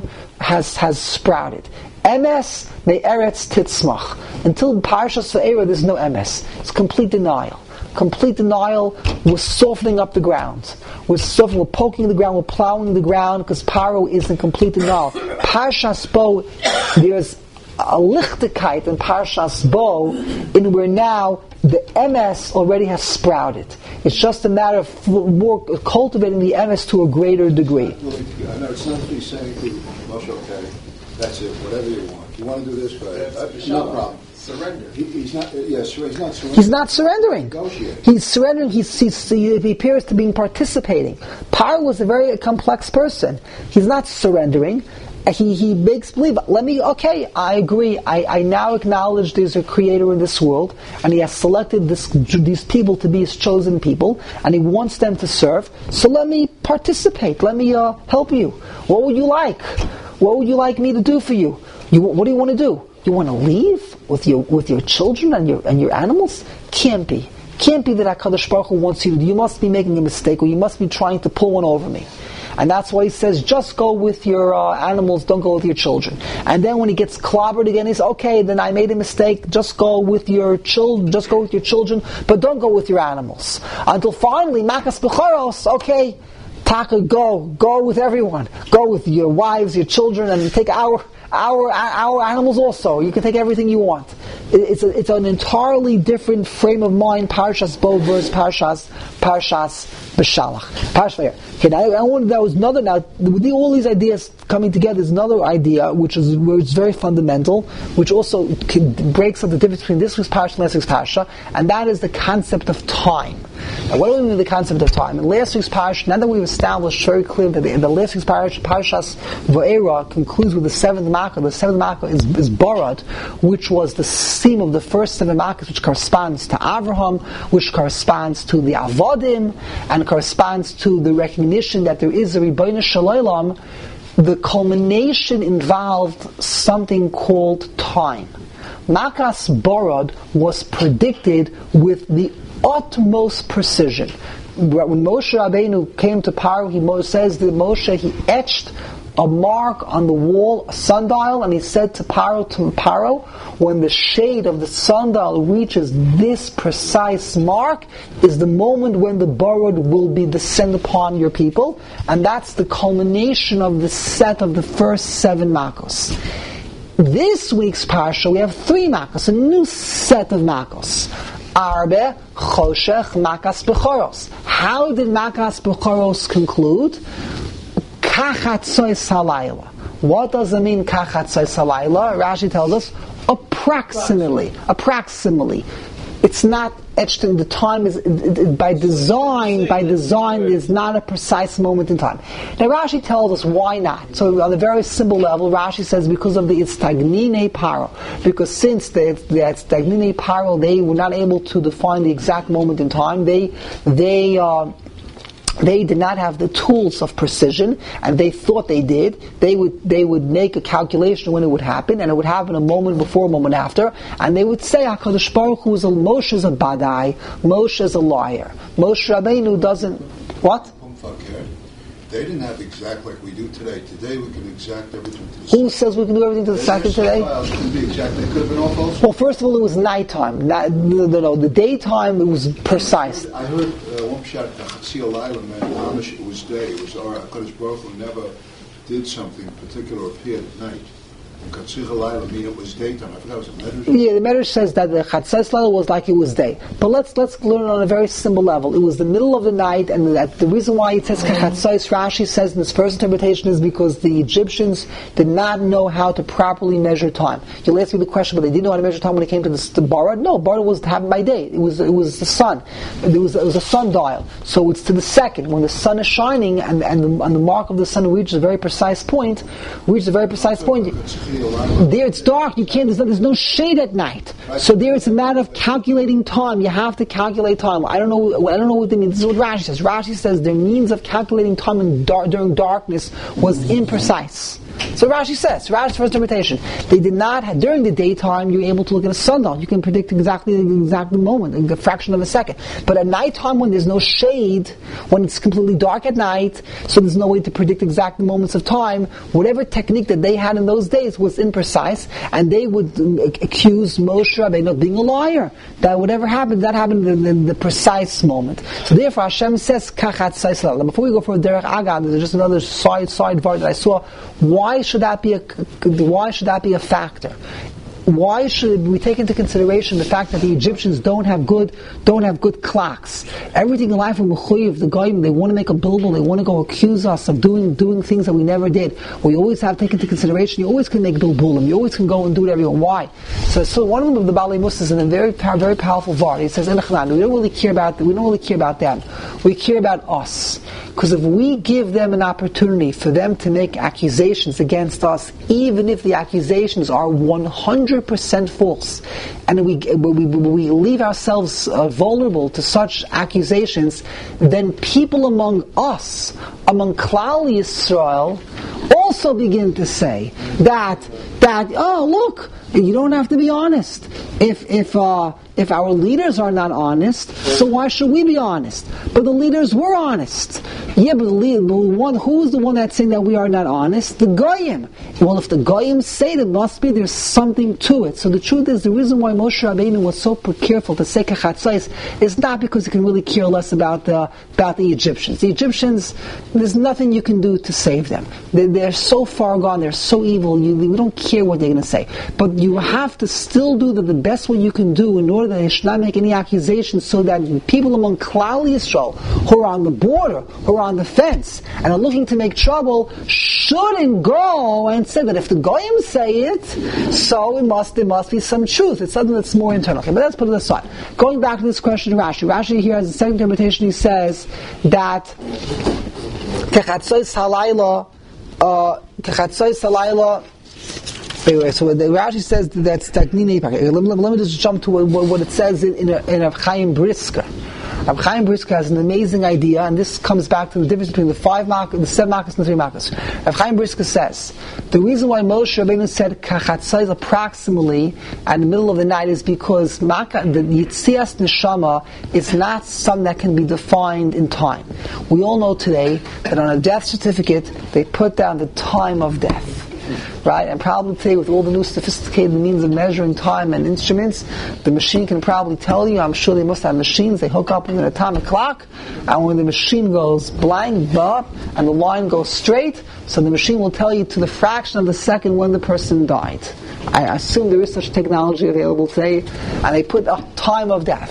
sprouted. Emes me'eretz titzmach. Until Parshas Va'era, there's no emes. It's complete denial. Complete denial. We're softening up the ground. We're poking the ground. We're plowing the ground because Paro is in complete denial. Parshas Bo, there's a lichtigkeit in Parshas Bo, in where now the emes already has sprouted. It's just a matter of more cultivating the emes to a greater degree. I know it's not that he's saying to Moshe, okay, that's it, whatever you want. You want to do this, but no problem. Surrender. He's not. Yes, he's not surrendering. He's not surrendering. Negotiating. He's surrendering. He appears to be participating. Paro was a very complex person. He's not surrendering. He makes believe. I agree. I now acknowledge there's a creator in this world, and he has selected these people to be his chosen people, and he wants them to serve. So let me participate. Let me help you. What would you like? What would you like me to do for you? What do you want to do? You want to leave with your children and your animals? Can't be that HaKadosh Baruch Hu wants you to do. You must be making a mistake, or you must be trying to pull one over me. And that's why he says, just go with your animals, don't go with your children. And then when he gets clobbered again, he says, okay, then I made a mistake, just go with your children, but don't go with your animals. Until finally, Makas Bechoros, okay, Taka, go with everyone. Go with your wives, your children, and take our animals also. You can take everything you want. It's an entirely different frame of mind. Parshas Bo versus Parshas B'Shalach. Parshas. Okay, that was another. Now, with all these ideas coming together, there's another idea where it's very fundamental, which also breaks up the difference between this week's Parsha and last week's Parsha, and that is the concept of time. Now, what do we mean by the concept of time? In last week's Parsha, now that we've established very clearly that the last week's Parshas Va'era concludes with the seventh Makkah. The seventh Makkah is Barad, which was the theme of the first seven Makkahs, which corresponds to Avraham, which corresponds to the Avodim, and corresponds to the recognition that there is a Rebbeinu Shel Olam. The culmination involved something called time. Makas Barad was predicted with the utmost precision. When Moshe Rabbeinu came to Paro, he says that Moshe, he etched a mark on the wall, a sundial, and he said to Paro, when the shade of the sundial reaches this precise mark, is the moment when the borod will be descend upon your people, and that's the culmination of the set of the first 7 makos. This week's parsha, we have 3 makos, a new set of makos. Arbe, Choshech, Makas Bechoros. How did Makas Bechoros conclude? Kachatzois halayla. What does it mean, Kachatzois halayla? Rashi tells us, approximately. It's not etched in the time, is by design, is not a precise moment in time. Now Rashi tells us why not. So on a very simple level, Rashi says because of the Istagnine Paro. Because since the Istagnine Paro, they were not able to define the exact moment in time, they did not have the tools of precision, and they thought they did. They would make a calculation when it would happen, and it would happen a moment before, a moment after, and they would say, HaKadosh Baruch Hu Moshe is a badai, Moshe is a liar. Moshe Rabbeinu doesn't... What? They didn't have exact like we do today. Today we can exact everything to the Who says we can do everything to the second today? It could be exact. It could have been all false. Well, first of all, it was nighttime. No, the daytime, it was precise. I heard one shot Chatzil Laila meant Amish, it was day. It was our HaKadosh Baruch Hu never did something particular appeared at night. And Chatzil Laila mean it was daytime. I forgot it was a Medrash. Yeah, the Medrash says that the Chatzos Laila was like it was day. But let's learn on a very simple level. It was the middle of the night, and the reason why it says Chatzos, Rashi says in his first interpretation, is because the Egyptians did not know how to properly measure time. You'll ask me the question, but they didn't know how to measure time when it came to the Barad? No, Barad was to happen by day. It was the sun. It was a sundial. So it's to the second. When the sun is shining and the mark of the sun reaches a very precise point, there it's dark, you can't, there's no shade at night. So there it's a matter of calculating time. You have to calculate time. I don't know what they mean. This is what Rashi says. Rashi says their means of calculating time during darkness was imprecise. So Rashi says, Rashi's first interpretation, they did not have, during the daytime you were able to look at a sundial. You can predict exactly the moment, a fraction of a second. But at nighttime when there's no shade, when it's completely dark at night, so there's no way to predict exact moments of time, whatever technique that they had in those days was imprecise, and they would accuse Moshe Rabbeinu of being a liar. That whatever happened, that happened in the precise moment. So therefore Hashem says, Kachatzois halayla. Before we go for Derech Agad, there's just another side part that I saw. Why should that be a factor? Why should we take into consideration the fact that the Egyptians don't have good clocks? Everything in life with Mechuyev, the Goyim, they want to make a bilbul, they want to go accuse us of doing things that we never did. We always have to take into consideration, you always can make bilbulim, you always can go and do whatever you want. Why? So one of them, the Balei Musa, is in a very, very powerful vart. He says, we don't really care about them. We care about us. Because if we give them an opportunity for them to make accusations against us, even if the accusations are 100% false, and we leave ourselves vulnerable to such accusations, then people among us, among Klal Yisrael, also begin to say that oh look, you don't have to be honest. If our leaders are not honest, so why should we be honest? But the leaders were honest. Yeah, but who is the one that's saying that we are not honest? The Goyim. Well, if the Goyim say it, must be there's something to it. So the truth is, the reason why Moshe Rabbeinu was so careful to say Kachatzois is not because he can really care less about the Egyptians. The Egyptians, there's nothing you can do to save them. They're so far gone. They're so evil. We don't care what they're going to say. But you have to still do the best way you can do in order that they should not make any accusations, so that people among Klal Yisrael who are on the border, who are on the fence, and are looking to make trouble, shouldn't go and say that if the Goyim say it, so there must be some truth. It's something that's more internal. Okay, but let's put it aside. Going back to this question of Rashi. Rashi here has a second interpretation. He says that Kachatzois halayla. Anyway, so the Rashi says that's Tagnine. Let me just jump to what it says in Rav Chaim Brisker. Reb Chaim Brisker has an amazing idea, and this comes back to the difference between the 7 Makkos and the 3 Makkos. Reb Chaim Brisker says, the reason why Moshe Rabbeinu said Kachatzais approximately at the middle of the night is because the Yitzias Neshama is not something that can be defined in time. We all know today that on a death certificate, they put down the time of death. Right? And probably today, with all the new sophisticated means of measuring time and instruments, the machine can probably tell you, I'm sure they must have machines, they hook up with an atomic clock, and when the machine goes blank, and the line goes straight, so the machine will tell you to the fraction of the second when the person died. I assume there is such technology available today, and they put a time of death.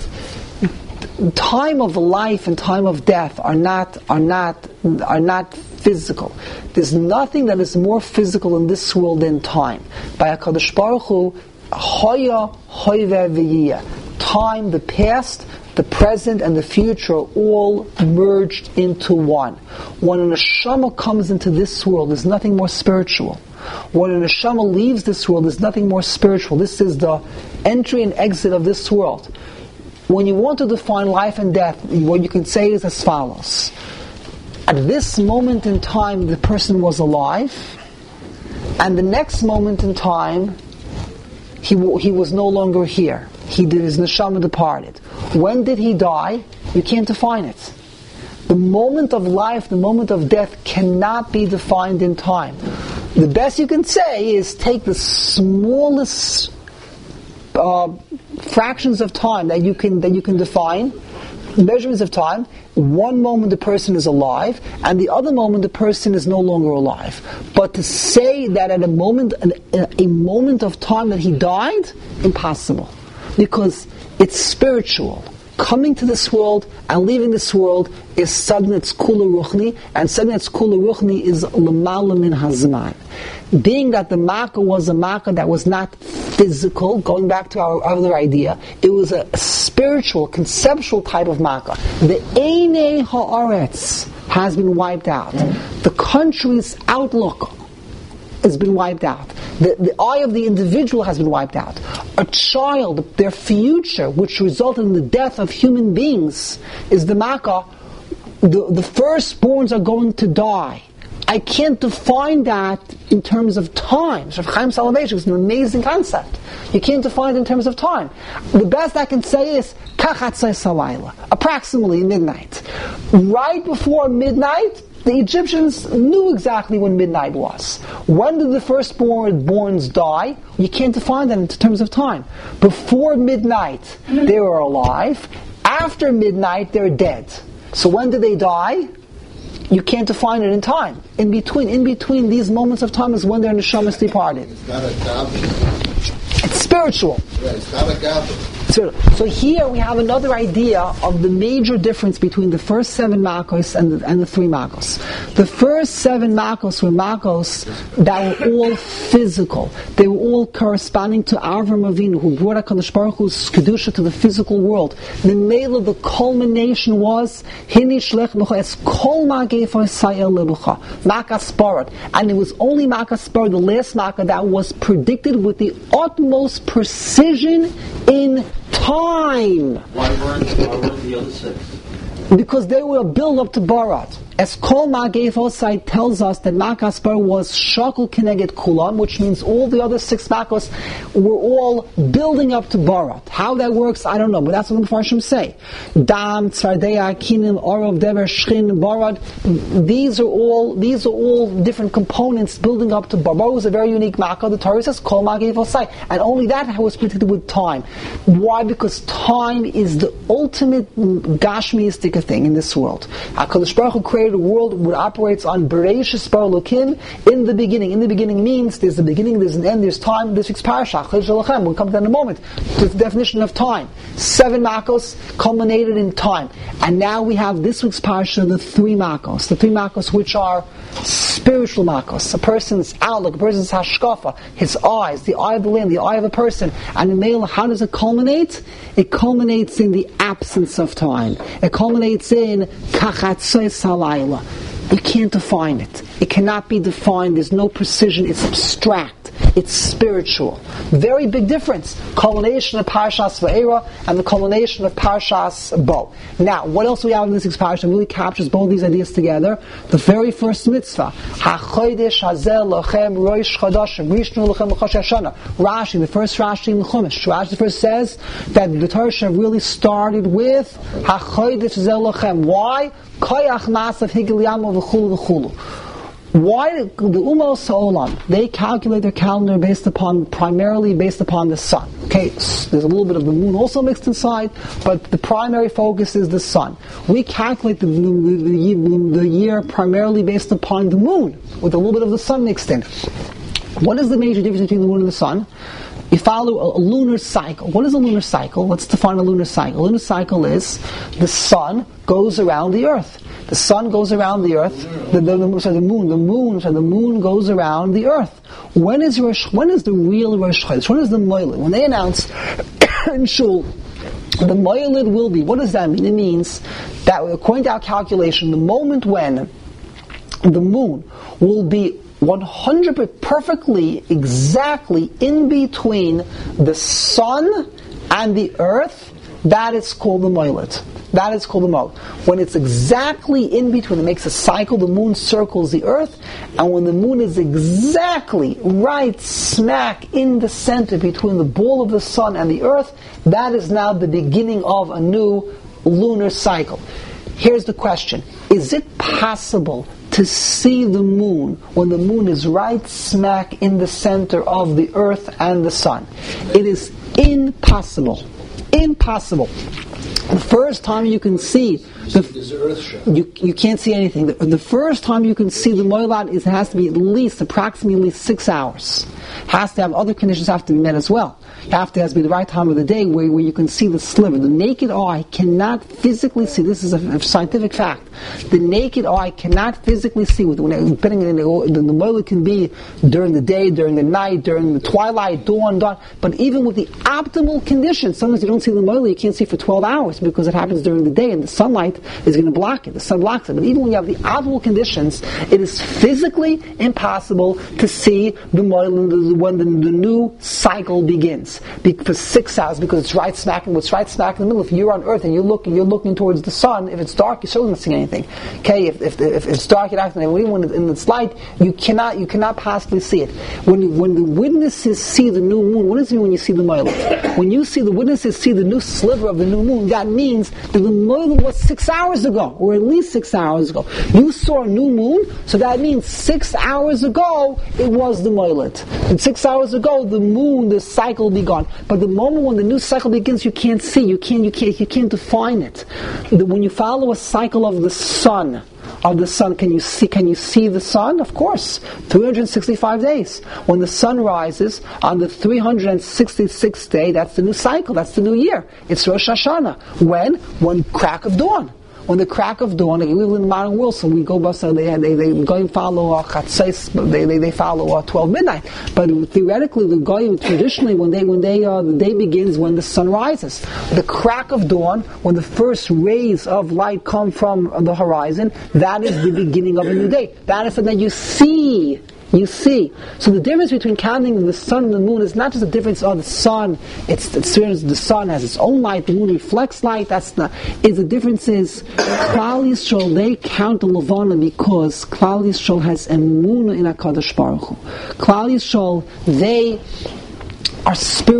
Time of life and time of death are not physical. There's nothing that is more physical in this world than time. By HaKadosh Baruch Hu, Hoya, Hoyve V'yiyah. Time, the past, the present, and the future are all merged into one. When a neshama comes into this world, there's nothing more spiritual. When a neshama leaves this world, there's nothing more spiritual. This is the entry and exit of this world. When you want to define life and death, what you can say is as follows. At this moment in time, the person was alive, and the next moment in time, he was no longer here. His neshama departed. When did he die? You can't define it. The moment of life, the moment of death cannot be defined in time. The best you can say is take the smallest fractions of time that you can define, measurements of time. One moment the person is alive, and the other moment the person is no longer alive. But to say that at a moment of time that he died, impossible, because it's spiritual. Coming to this world and leaving this world is something that's kula ruchni, and something that's kula ruchni is l'mala min hazman. Being that the makkah was a makkah that was not physical, going back to our other idea, it was a spiritual, conceptual type of makkah. The Einei Haaretz has been wiped out. The country's outlook has been wiped out. The eye of the individual has been wiped out. A child, their future, which resulted in the death of human beings, is the makkah. The firstborns are going to die. I can't define that in terms of time. Rav Chaim Soloveitchik is an amazing concept. You can't define it in terms of time. The best I can say is Kachatzais halayla, approximately midnight. Right before midnight, the Egyptians knew exactly when midnight was. When did the firstborns die? You can't define that in terms of time. Before midnight, they were alive. After midnight, they're dead. So when did they die? You can't define it in time. In between these moments of time is when their neshamas departed. It's not a gabi. It's spiritual. Yeah, it's not a gabi. So here we have another idea of the major difference between the first 7 makkos and the 3 makkos. The first 7 makkos were makkos that were all physical. They were all corresponding to Avram Avinu, who brought HaKadosh Baruch Hu's kedusha to the physical world. The male of the culmination was Hini Shlech B'cha Es Kol Ma'gefa Sayel Lebucha Makas Barat, and it was only Makas Barat, the last makkah, that was predicted with the utmost precision in time. Why weren't the other 6? Because they were a build up to Barat. As Kol Ma'gev Osai tells us that Makas Barat was Shakul Keneged Kulam, which means all the other 6 Makkos were all building up to Barat. How that works, I don't know, but that's what the Mepharshim say. Dam, Tzardeya, Kinim, Orov, Dever, Shchin, Barat. These are all different components building up to Barat. Barat was a very unique Makkah. The Torah says Kol Ma'gev Osai, and only that was predicted with time. Why? Because time is the ultimate Gashmiistic thing in this world. HaKadosh Baruch Hu created a world that operates on Bereishis Bar Elokim, in the beginning. In the beginning means there's a beginning, there's an end, there's time. This week's parasha, we'll come to that in a moment. The definition of time. 7 makkos culminated in time. And now we have this week's parasha, the 3 makkos. The 3 makkos which are spiritual makkos. A person's outlook, a person's hashkafa, his eyes, the eye of the land, the eye of a person. And in male, how does it culminate? It culminates in the absence of time. It culminates in Kachatzos halayla. You can't define it. It cannot be defined. There's no precision. It's abstract. It's spiritual. Very big difference. Culmination of Parshas Va'era and the culmination of Parshas Bo. Now, what else do we have in this parsha that really captures both these ideas together? The very first mitzvah. HaChodesh Hazel Lochem Rosh Chodashim Rishnu Lochem L'Chosh Hashana. Rashi, the first Rashi in the Chumash. Rashi first says that the Torah really started with HaChodesh Hazel Lochem. Why? Koyach Masav Higel Yamo V'chulu V'chulu. Why the Umos Ha'olam, they calculate their calendar primarily based upon the sun. Okay, there's a little bit of the moon also mixed inside, but the primary focus is the sun. We calculate the year primarily based upon the moon, with a little bit of the sun mixed in. What is the major difference between the moon and the sun? You follow a lunar cycle. What is a lunar cycle? Let's define a lunar cycle. A lunar cycle is the sun goes around the earth. The sun goes around the earth. The moon goes around the earth. When is the real Rosh Chodesh? When is the Moiled? When they announce in Shul, the Moiled will be. What does that mean? It means that according to our calculation, the moment when the moon will be 100% perfectly, exactly in between the sun and the earth, that is called the Moiled. That is called the Moed. When it's exactly in between, it makes a cycle, the moon circles the earth, and when the moon is exactly right smack in the center between the ball of the sun and the earth, that is now the beginning of a new lunar cycle. Here's the question. Is it possible to see the moon when the moon is right smack in the center of the earth and the sun? It is impossible. Impossible. The first time you can see you can't see anything. The first time you can see the Moilad it has to be approximately 6 hours. Has to have other conditions have to be met as well. It has to be the right time of the day where you can see the sliver. The naked eye cannot physically see. This is a scientific fact. The naked eye cannot physically see. The Moilad can be during the day, during the night, during the twilight, dawn. But even with the optimal conditions, sometimes you don't see the Moilad, you can't see for 12 hours because it happens during the day and the sunlight is going to block it. The sun blocks it. But even when you have the optimal conditions, it is physically impossible to see the Moilad when the new cycle begins. For 6 hours, because it's right smack in the middle. If you're on Earth and you're looking towards the sun, if it's dark, you're certainly not seeing anything. Okay, if it's dark, you're not seeing anything. When it's light, you cannot possibly see it. When the witnesses see the new moon, what does it mean when you see the Moilad? When the witnesses see the new sliver of the new moon, that means that the Moilad was 6 hours ago, or at least 6 hours ago. You saw a new moon, so that means 6 hours ago it was the Moilad. And 6 hours ago, the moon, the cycle be gone. But the moment when the new cycle begins, you can't see. You can't define it. When you follow a cycle of the sun, can you see the sun? Of course. 365 days. When the sun rises on the 366th day, that's the new cycle. That's the new year. It's Rosh Hashanah. When crack of dawn. When the crack of dawn, we live in the modern world, so we go they go and follow Chatzos, they follow 12 midnight. But theoretically, the Goyim traditionally, when the day begins when the sun rises, the crack of dawn, when the first rays of light come from the horizon, that is the beginning of a new day. That is something that you see. You see. So the difference between counting the sun and the moon is not just the difference of the sun. The sun has its own light, the moon reflects light. The difference is Klal Yisrael, they count the Levana because Klal Yisrael has emunah in HaKadosh Baruch Hu. Klal Yisrael, they are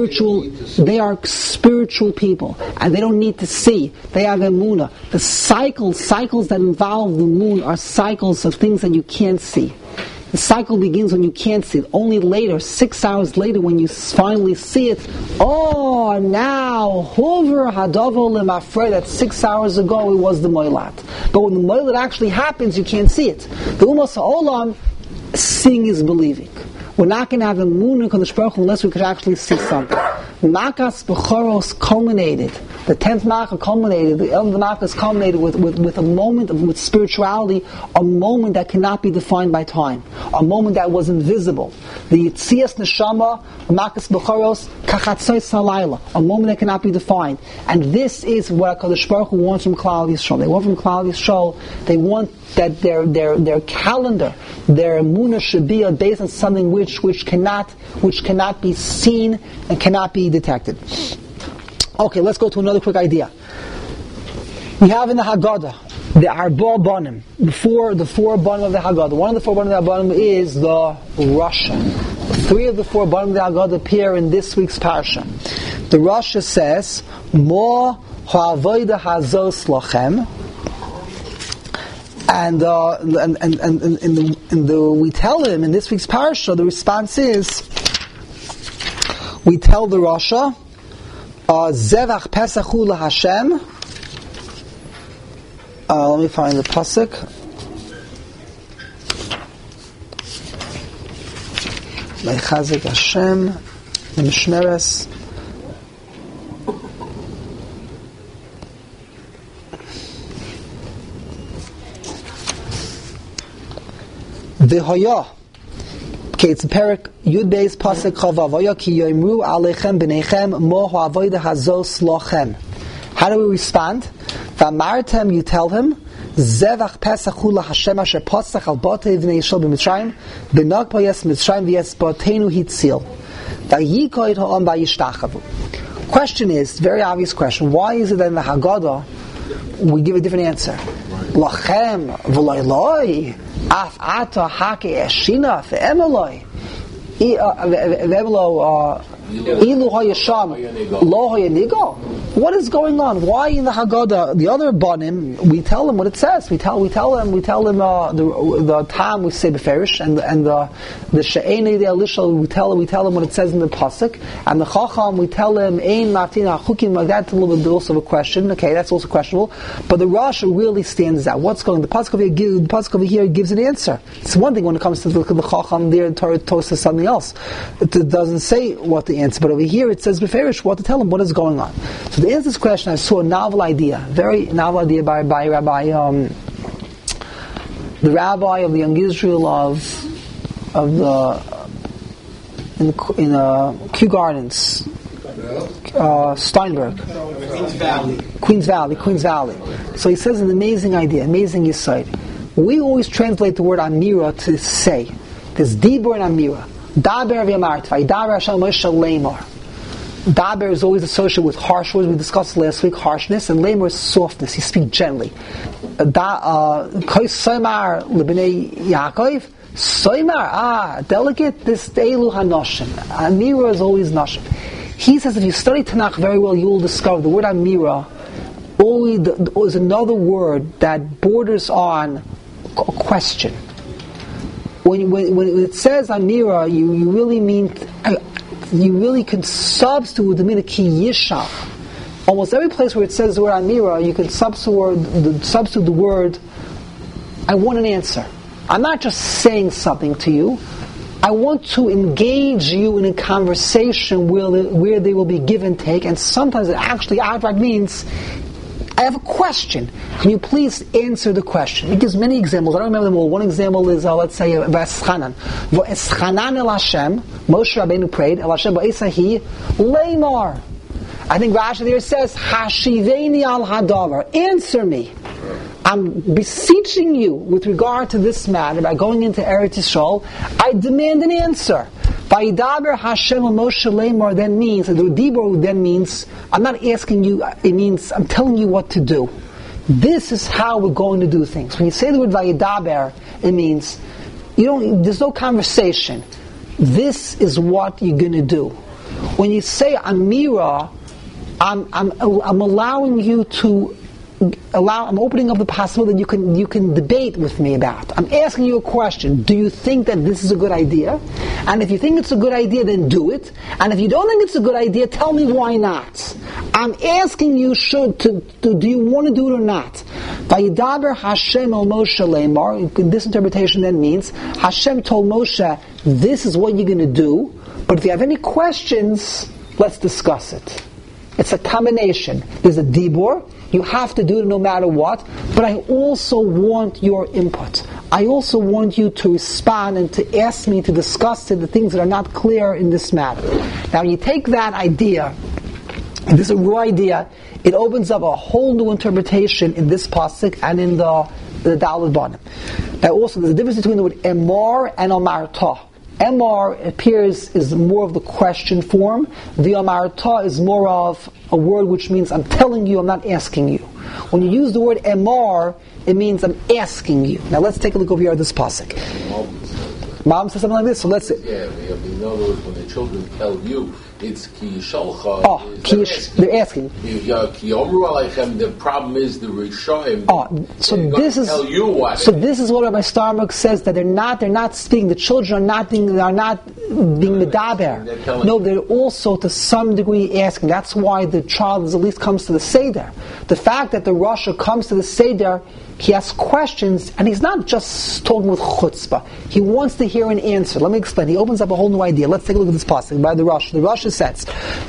spiritual people, and they don't need to see. They have emunah. The cycles that involve the moon are cycles of things that you can't see. The cycle begins when you can't see it. Only later, 6 hours later, when you finally see it, now, Hover Hadavo Lemafre, that 6 hours ago it was the Moilad. But when the Moilad actually happens, you can't see it. The Umos Ha'olam, seeing is believing. We're not going to have a moon in Kodesh Baruch Hu unless we could actually see something. Makas Bechoros culminated. The 10th Makkah culminated. The 11th Makkah culminated with a moment with spirituality, a moment that cannot be defined by time, a moment that was invisible. The Yitzias Neshama, Makas Bechoros, Kachatzos Halayla, a moment that cannot be defined. And this is what HaKadosh Baruch Hu wants from Klal Yisrael. They want from Klal Yisrael, they want that their calendar, their emunah should be based on something which cannot be seen and cannot be detected. Okay, let's go to another quick idea. We have in the Haggadah the Arba Banim, the four Banim of the Haggadah. One of the 4 Banim of the Haggadah is the Rasha. 3 of the 4 Banim of the Haggadah appear in this week's parsha. The Rasha says, Mo ha'avodah hazos lachem. And we tell him in this week's parsha, the response is, we tell the Rasha, Zevach Pesachu LaHashem. Let me find the pasuk. Lechazik Hashem, the Mishmeres. V'hoya. Okay, it's a parak Yud Beis pasuk Chavavoya ki yoimru alechem b'neichem mo ha'avodah hazos lochem. How do we respond? V'amartem, you tell him, Zevach Pesachu LaHashem asher posach al botei v'nei Yisrael b'Mitzrayim b'nog poyes Mitzrayim v'yes botenu hitzil v'yikoid ha'om v'yishtachavu. Question is, very obvious question, why is it that in the Haggadah we give a different answer? Lachem v'loiloi af ata hake eshina ve'emeloi ve'emelo ilu ha'yasham lo ha'yanigo. What is going on? Why in the Haggadah, the other Banim, we tell them what it says. We tell them the Tam we say beferish, and the She'enei de Elisha we tell them what it says in the pasuk, and the Chacham we tell them Ein Martina Chukim. Like that's a little bit also a question. Okay, that's also questionable. But the Rasha really stands out. What's going? The pasuk over here gives an answer. It's one thing when it comes to the Chacham there. The Torah says something else. It doesn't say what the answer. But over here it says beferish what to tell them what is going on. So to answer this question, I saw a novel idea, very novel idea by Rabbi, the rabbi of the Young Israel of the Kew Gardens, Steinberg, Queens Valley. So he says an amazing idea, amazing insight. We always translate the word amira to say. There's dibur and amira. Daber v'yamart, v'yidaber Hashem Moshe leimor. Daber is always associated with harsh words. We discussed last week harshness, and leimor is softness. You speak gently. Kois soymar lebnei Yaakov. Soymar, delicate. This elu hanoshim. Amira is always noshim. He says if you study Tanakh very well, you will discover the word amira always is another word that borders on a question. When it says amira, you really mean. You really can substitute the meaning ki yisha. Almost every place where it says the word amira, you can substitute the word I want an answer. I'm not just saying something to you. I want to engage you in a conversation where they will be give and take, and sometimes it actually outright means I have a question. Can you please answer the question? It gives many examples. I don't remember them all. One example is, let's say, V'eschanan. V'eschanan el Hashem, Moshe Rabbeinu prayed, el Hashem ba'esahi, leimar. I think Rashi there says, Hashiveni al hadavar. Answer me. I'm beseeching you with regard to this matter by going into Eretz Yisrael. I demand an answer. Vayidaber Hashem Moshe leimar then means, the dibur then means, I'm not asking you, it means I'm telling you what to do. This is how we're going to do things. When you say the word Vayidaber, it means there's no conversation. This is what you're going to do. When you say Amira, I'm allowing you to I'm opening up the possibility that you can debate with me about. I'm asking you a question. Do you think that this is a good idea? And if you think it's a good idea, then do it. And if you don't think it's a good idea, tell me why not. I'm asking you, do you want to do it or not? Vayidaber Hashem el Moshe leimar. This interpretation then means Hashem told Moshe, this is what you're going to do. But if you have any questions, let's discuss it. It's a combination. There's a dibur, you have to do it no matter what, but I also want your input. I also want you to respond and to ask me to discuss the things that are not clear in this matter. Now you take that idea, and this is a raw idea, it opens up a whole new interpretation in this pasuk and in the Daled Banim. Now also there's a difference between the word emor and amarta. Emor appears is more of the question form. The amarta is more of a word which means I'm telling you, I'm not asking you. When you use the word emor, it means I'm asking you. Now let's take a look over here at this pasuk. Mom says something like this, so let's see. Yeah, in other words, when the children tell you, it's ki yishalcha. They're asking. Ki omru aleichem. The problem is the rishonim. So this is. Tell you what. So this is what Rabbi Starmark says, that they're not speaking. The children are not being medaber. No, they're also to some degree asking. That's why the child at least comes to the seder. The fact that the Rasha comes to the seder, he asks questions, and he's not just talking with chutzpah. He wants to hear an answer. Let me explain. He opens up a whole new idea. Let's take a look at this passage by the Rosh. The Rosh says,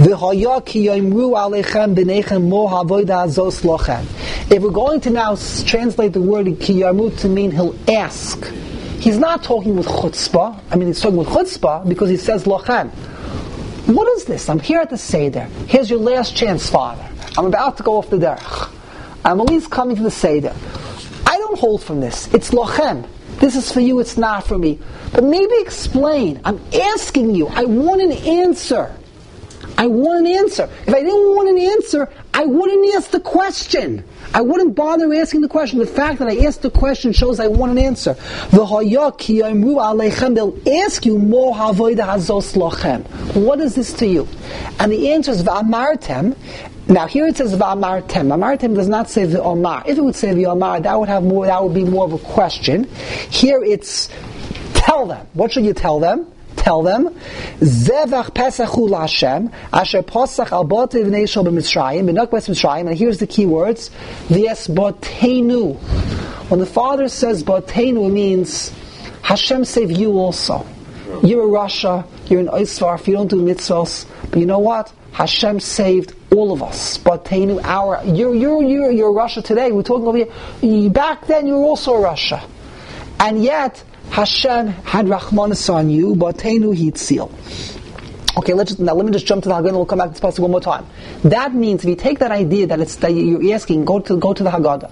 if we're going to now translate the word kiyamu to mean he'll ask, he's not talking with chutzpah. I mean, he's talking with chutzpah because he says lochem. What is this? I'm here at the Seder. Here's your last chance, Father. I'm about to go off the derech. I'm at least coming to the Seder. I don't hold from this. It's lochem. This is for you, it's not for me. But maybe explain. I'm asking you. I want an answer. I want an answer. If I didn't want an answer, I wouldn't ask the question. I wouldn't bother asking the question. The fact that I asked the question shows I want an answer. They'll ask you, what is this to you? And the answer is v'amartem. Now here it says v'amartem. Amartem does not say v'omar. If it would say v'omar, that would be more of a question. Here it's tell them. What should you tell them? Tell them, Zevach Pesachu Lashem, Asher Posach Al Bote V'nei Shol B'Mitzrayim, B'Nok B'Es Mitzrayim, and here's the key words, V'Yes Botenu. When the father says Botenu, it means Hashem save you also. You're a Rasha, you're an Oisvarf, you don't do mitzvahs, but you know what? Hashem saved all of us. Botenu, you're a Rasha today. We're talking over here. Back then, you were also a Rasha, and yet Hashem had Rachmanis on you, Botenu Hitzil. Okay, let me just jump to the Haggadah and we'll come back to this passage one more time. That means if you take that idea that you're asking, go to the Haggadah.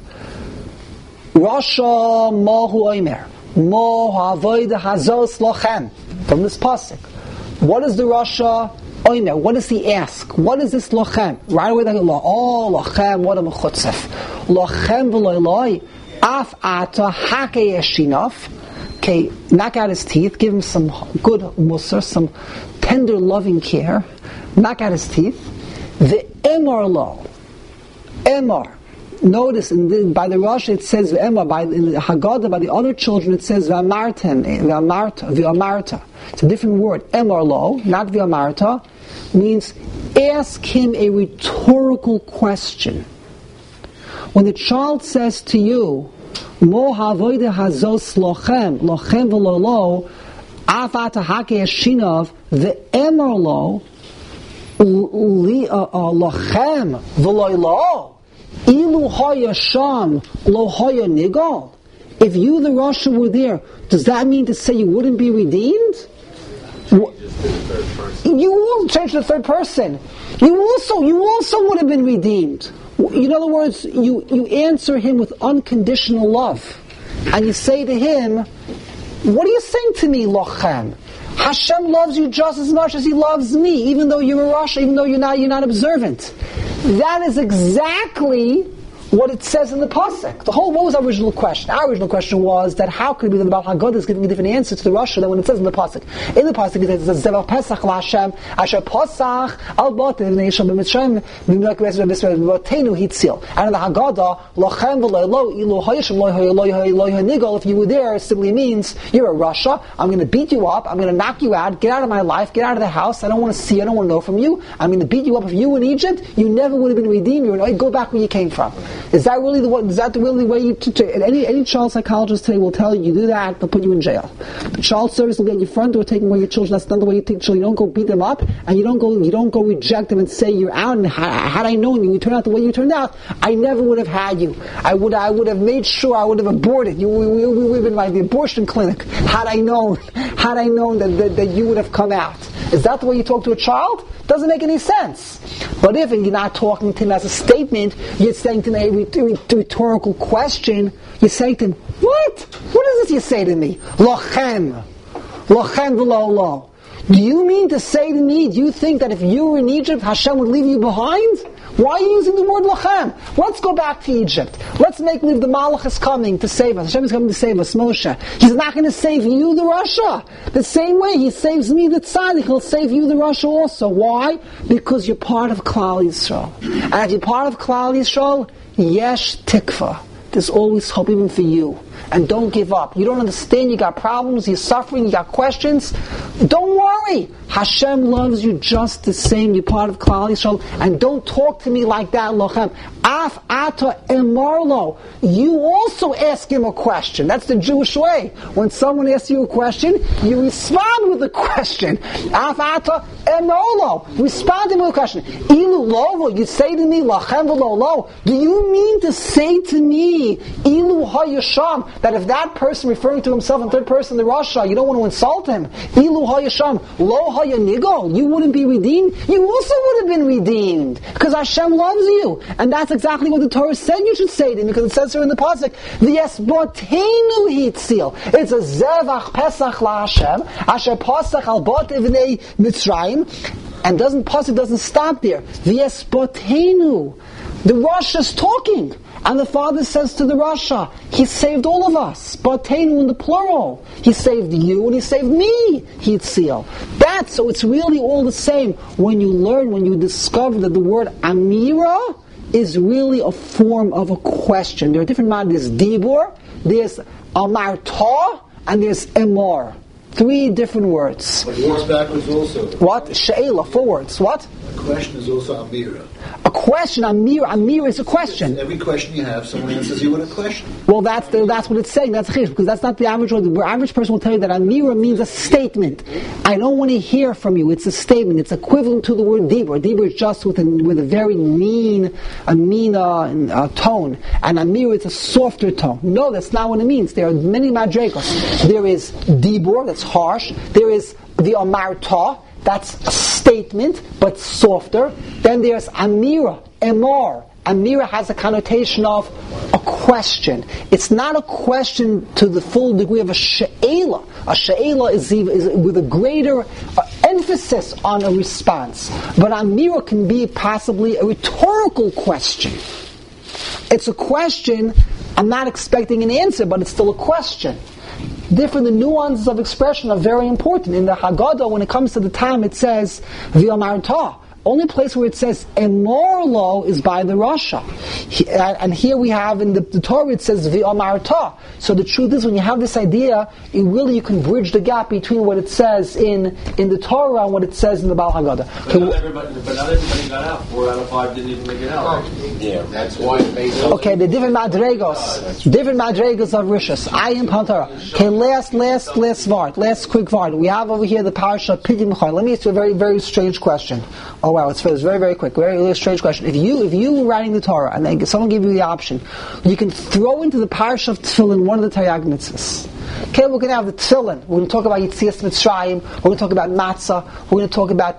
Rasha Mohu Oimer, Mo Havoida Hazos Lochem. From this pasuk. What is the Rasha Oimer? What does he ask? What is this Lochem? Right away they go, Lochem, what a mechutzef. Lochem v'loiloi, af ata hake yeshinov. Okay, knock out his teeth, give him some good musar, some tender loving care, knock out his teeth. The emor lo, emor. Notice by the Rosh it says emor, by the Haggadah, by the other children it says v'amarta. It's a different word. Emor lo, not v'amarta, means ask him a rhetorical question. When the child says to you, Mo havoide hazos lochem v'lolo afat hake yeshinov ve'emor lo lochem v'lolo ilu haya sham lo haya nigal. If you, the Rasha, were there, does that mean to say you wouldn't be redeemed? You will change to the third person. You also would have been redeemed. In other words, you answer him with unconditional love. And you say to him, what are you saying to me, Lochem? Hashem loves you just as much as He loves me, even though you're a Rasha, even though you're not observant. That is exactly what it says in the pasuk. What was our original question? Our original question was that how could it be that the Baal Haggadah is giving a different answer to the Rasha than when it says in the pasuk? In the pasuk it says Zevach Pesach LaHashem Asher Posach Al Bote V'nei Shol B'Mitzrayim B'Nok B'Es B'Tenu Hitzil. And in the Haggadah Lochem V'Lo Ilu Hayashim Lo Nigal. If you were there, simply means you're a Rasha. I'm going to beat you up. I'm going to knock you out. Get out of my life. Get out of the house. I don't want to see. I don't want to know from you. I'm going to beat you up. If you were in Egypt, you never would have been redeemed. Go back where you came from. Is that really the way you any child psychologist today will tell you do that, they'll put you in jail. The child service will be at your front door taking away your children. That's not the way you take children. You don't go beat them up, and you don't go reject them and say you're out. And had I known you turn out the way you turned out, I never would have had you. I would have made sure I would have aborted you. We would have been like the abortion clinic. Had I known that you would have come out. Is that the way you talk to a child? Doesn't make any sense. But if you're not talking to him as a statement, you're saying to him a rhetorical question, you say to him, what? What is this you say to me? Lochem. Lochem v'lo lo. Do you mean to say to me, do you think that if you were in Egypt, Hashem would leave you behind? Why are you using the word lachem? Let's go back to Egypt. Let's make believe the Malach is coming to save us. Hashem is coming to save us, Moshe. He's not going to save you, the Rasha. The same way He saves me, the Tzaddik, He'll save you, the Rasha also. Why? Because you're part of Klal Yisrael. And as you're part of Klal Yisrael, yesh tikva. There's always hope even for you. And don't give up. You don't understand, you got problems, you're suffering, you got questions. Don't worry. Hashem loves you just the same. You're part of Klal Yisrael. And don't talk to me like that, Lochem. Af ata emarlo. You also ask him a question. That's the Jewish way. When someone asks you a question, you respond with a question. Af ata emarlo. Respond to him with a question. Ilu lovo. You say to me, Lochem v'lo lo. Do you mean to say to me, Ilu hayasham, that if that person referring to himself in third person, the Rasha, you don't want to insult him? Ilu hayasham lo hayanigo. You wouldn't be redeemed? You also would have been redeemed. Because Hashem loves you. And that's exactly what the Torah said you should say to him, because it says here in the pasuk, V'yesbotenu hitzil. It's a zevach pesach la Hashem, asher pasach al bot evnei Mitzrayim, and pasuk doesn't stop there. V'yesbotenu. The Rasha is talking. And the Father says to the Rasha, He saved all of us. Botenu in the plural. He saved you and He saved me. Hitzil. So it's really all the same. When you discover that the word Amira is really a form of a question. There are different models. There's Dibur, there's Amarta, and there's Emor. 3 different words. But it works backwards also. What? She'ela, 4 words. What? A question is also Amira. A question, Amir is a question. Every question you have, someone answers you with a question. Well, that's what it's saying. That's chish, because that's not the average word. The average person will tell you that Amira means a statement. I don't want to hear from you. It's a statement. It's equivalent to the word Dibur. Dibur is just with a very mean tone, and Amira is a softer tone. No, that's not what it means. There are many madregos. There is Dibur, that's harsh. There is the Amarta. That's a statement, but softer. Then there's Amira, Emor. Amira has a connotation of a question. It's not a question to the full degree of a she'ela. A she'ela is with a greater emphasis on a response. But Amira can be possibly a rhetorical question. It's a question, I'm not expecting an answer, but it's still a question. The nuances of expression are very important. In the Haggadah, when it comes to the time, it says V'yomarta. Only place where it says Emorlo is by the Rasha. And here we have in the Torah it says V'yomarta. So the truth is, when you have this idea, you can bridge the gap between what it says in the Torah and what it says in the Baal Haggadah. But not everybody got out. 4 out of 5 didn't even make it out. Yeah, that's why it makes sense. Okay, the different madregos of Rishus. I am Pantara. Okay, last quick vart. We have over here the parasha Pidim Chol. Let me ask you a very, very strange question. Oh wow, it's very, very quick. Very strange question. If you were writing the Torah and then someone gave you the option, you can throw into the parasha of Tefillin one of the Taryag mitzvahs. Okay, we're going to have the Tefillin. We're going to talk about Yitzias Mitzrayim. We're going to talk about Matzah. We're going to talk about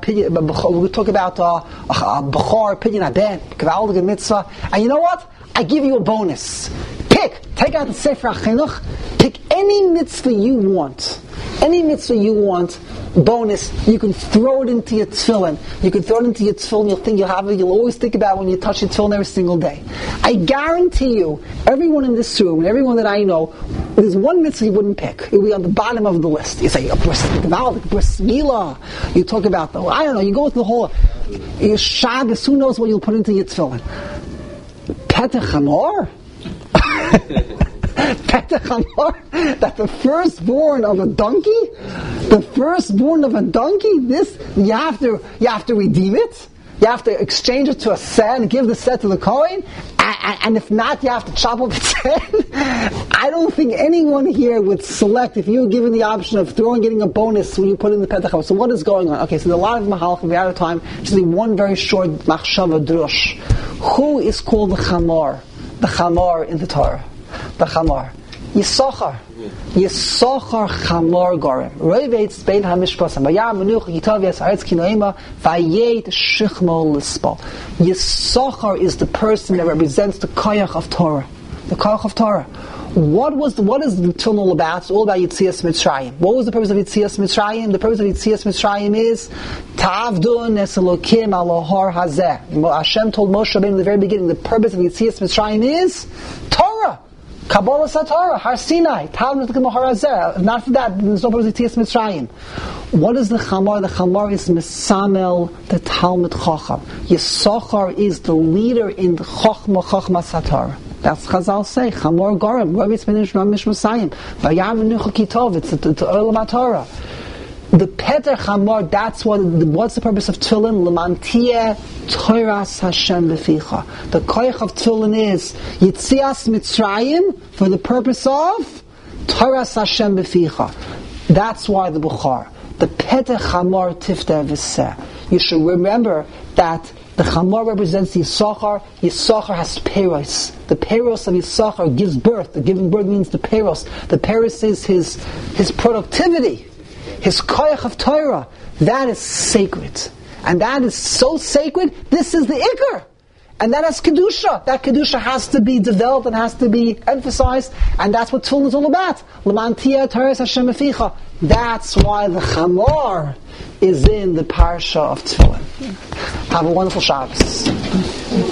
Bechor, Pidyon Aben, Kavalik Mitzvah. And you know what? I give you a bonus. Take out the Sefer HaChinuch. Pick any mitzvah you want. Any mitzvah you want. Bonus, you can throw it into your tefillin. You'll always think about when you touch your tefillin every single day. I guarantee you, everyone in this room, and everyone that I know, there's one mitzvah you wouldn't pick. It would be on the bottom of the list. You say, bris milah. You talk about you go through the whole, your Shabbos, who knows what you'll put into your tefillin? Petach Hamor? Petach Hamor, that the firstborn of a donkey, this you have to redeem it. You have to exchange it to a set and give the set to the Kohen, and if not, you have to chop up the set. I don't think anyone here would select, if you were given the option of getting a bonus when you put in the Petach HaMikdash. So what is going on? Okay, so there are a lot of mahalchim, we're out of time. Just one very short machshava drush. Who is called the Chamor? The Chamor in the Torah. The Chamor. Yisachar. Yisachar Chamor Gorim. Roivetz bein hamishpasam. Vayam menuch yitav yasaretz kinoema vayet shichmo lispal. Yisachar is the person that represents the koyach of Torah. The koyach of Torah. What is the Tefillin all about? It's all about Yetzias Mitzrayim. What was the purpose of Yetzias Mitzrayim? The purpose of Yetzias Mitzrayim is Ta'avdun es Elokim al har hazeh. Hashem told Moshe Rabbeinu in the very beginning, the purpose of Yetzias Mitzrayim is Torah. Kabbalah Satorah, Har Sinai, Talmud Har Hazeh. Not for that, there's no purpose of Yetzias Mitzrayim. What is the Chamor? The Chamor is Mesamel, the Talmud Chacham. Yisachar is the leader in the Chachma Satorah. That's Chazal say, Chamor Gorim, Roivitz Benish Mishmasayim, Vayam Menucha Kitov, it's the Olam HaTorah. The Peter Chamor, that's what's the purpose of Tefillin? L'mantieh Toras Hashem Beficha. The koyach of Tefillin is Yitzias Mitzrayim for the purpose of Toras Hashem Beficha. That's why the Bukhar. The Peter Chamor Tifter V'seh. You should remember that the Chamor represents Yisachar. Yisachar has Peros. The Peros of Yisachar gives birth. The giving birth means the Peros. The Peros is his productivity. His koyach of Torah, that is sacred. And that is so sacred, this is the Iker. And that has Kedusha. That Kedusha has to be developed and has to be emphasized. And that's what Tefillin is all about. L'mantieh Toras Hashem Beficha. That's why the Chamor is in the Parsha of Tefillin. Have a wonderful Shabbos.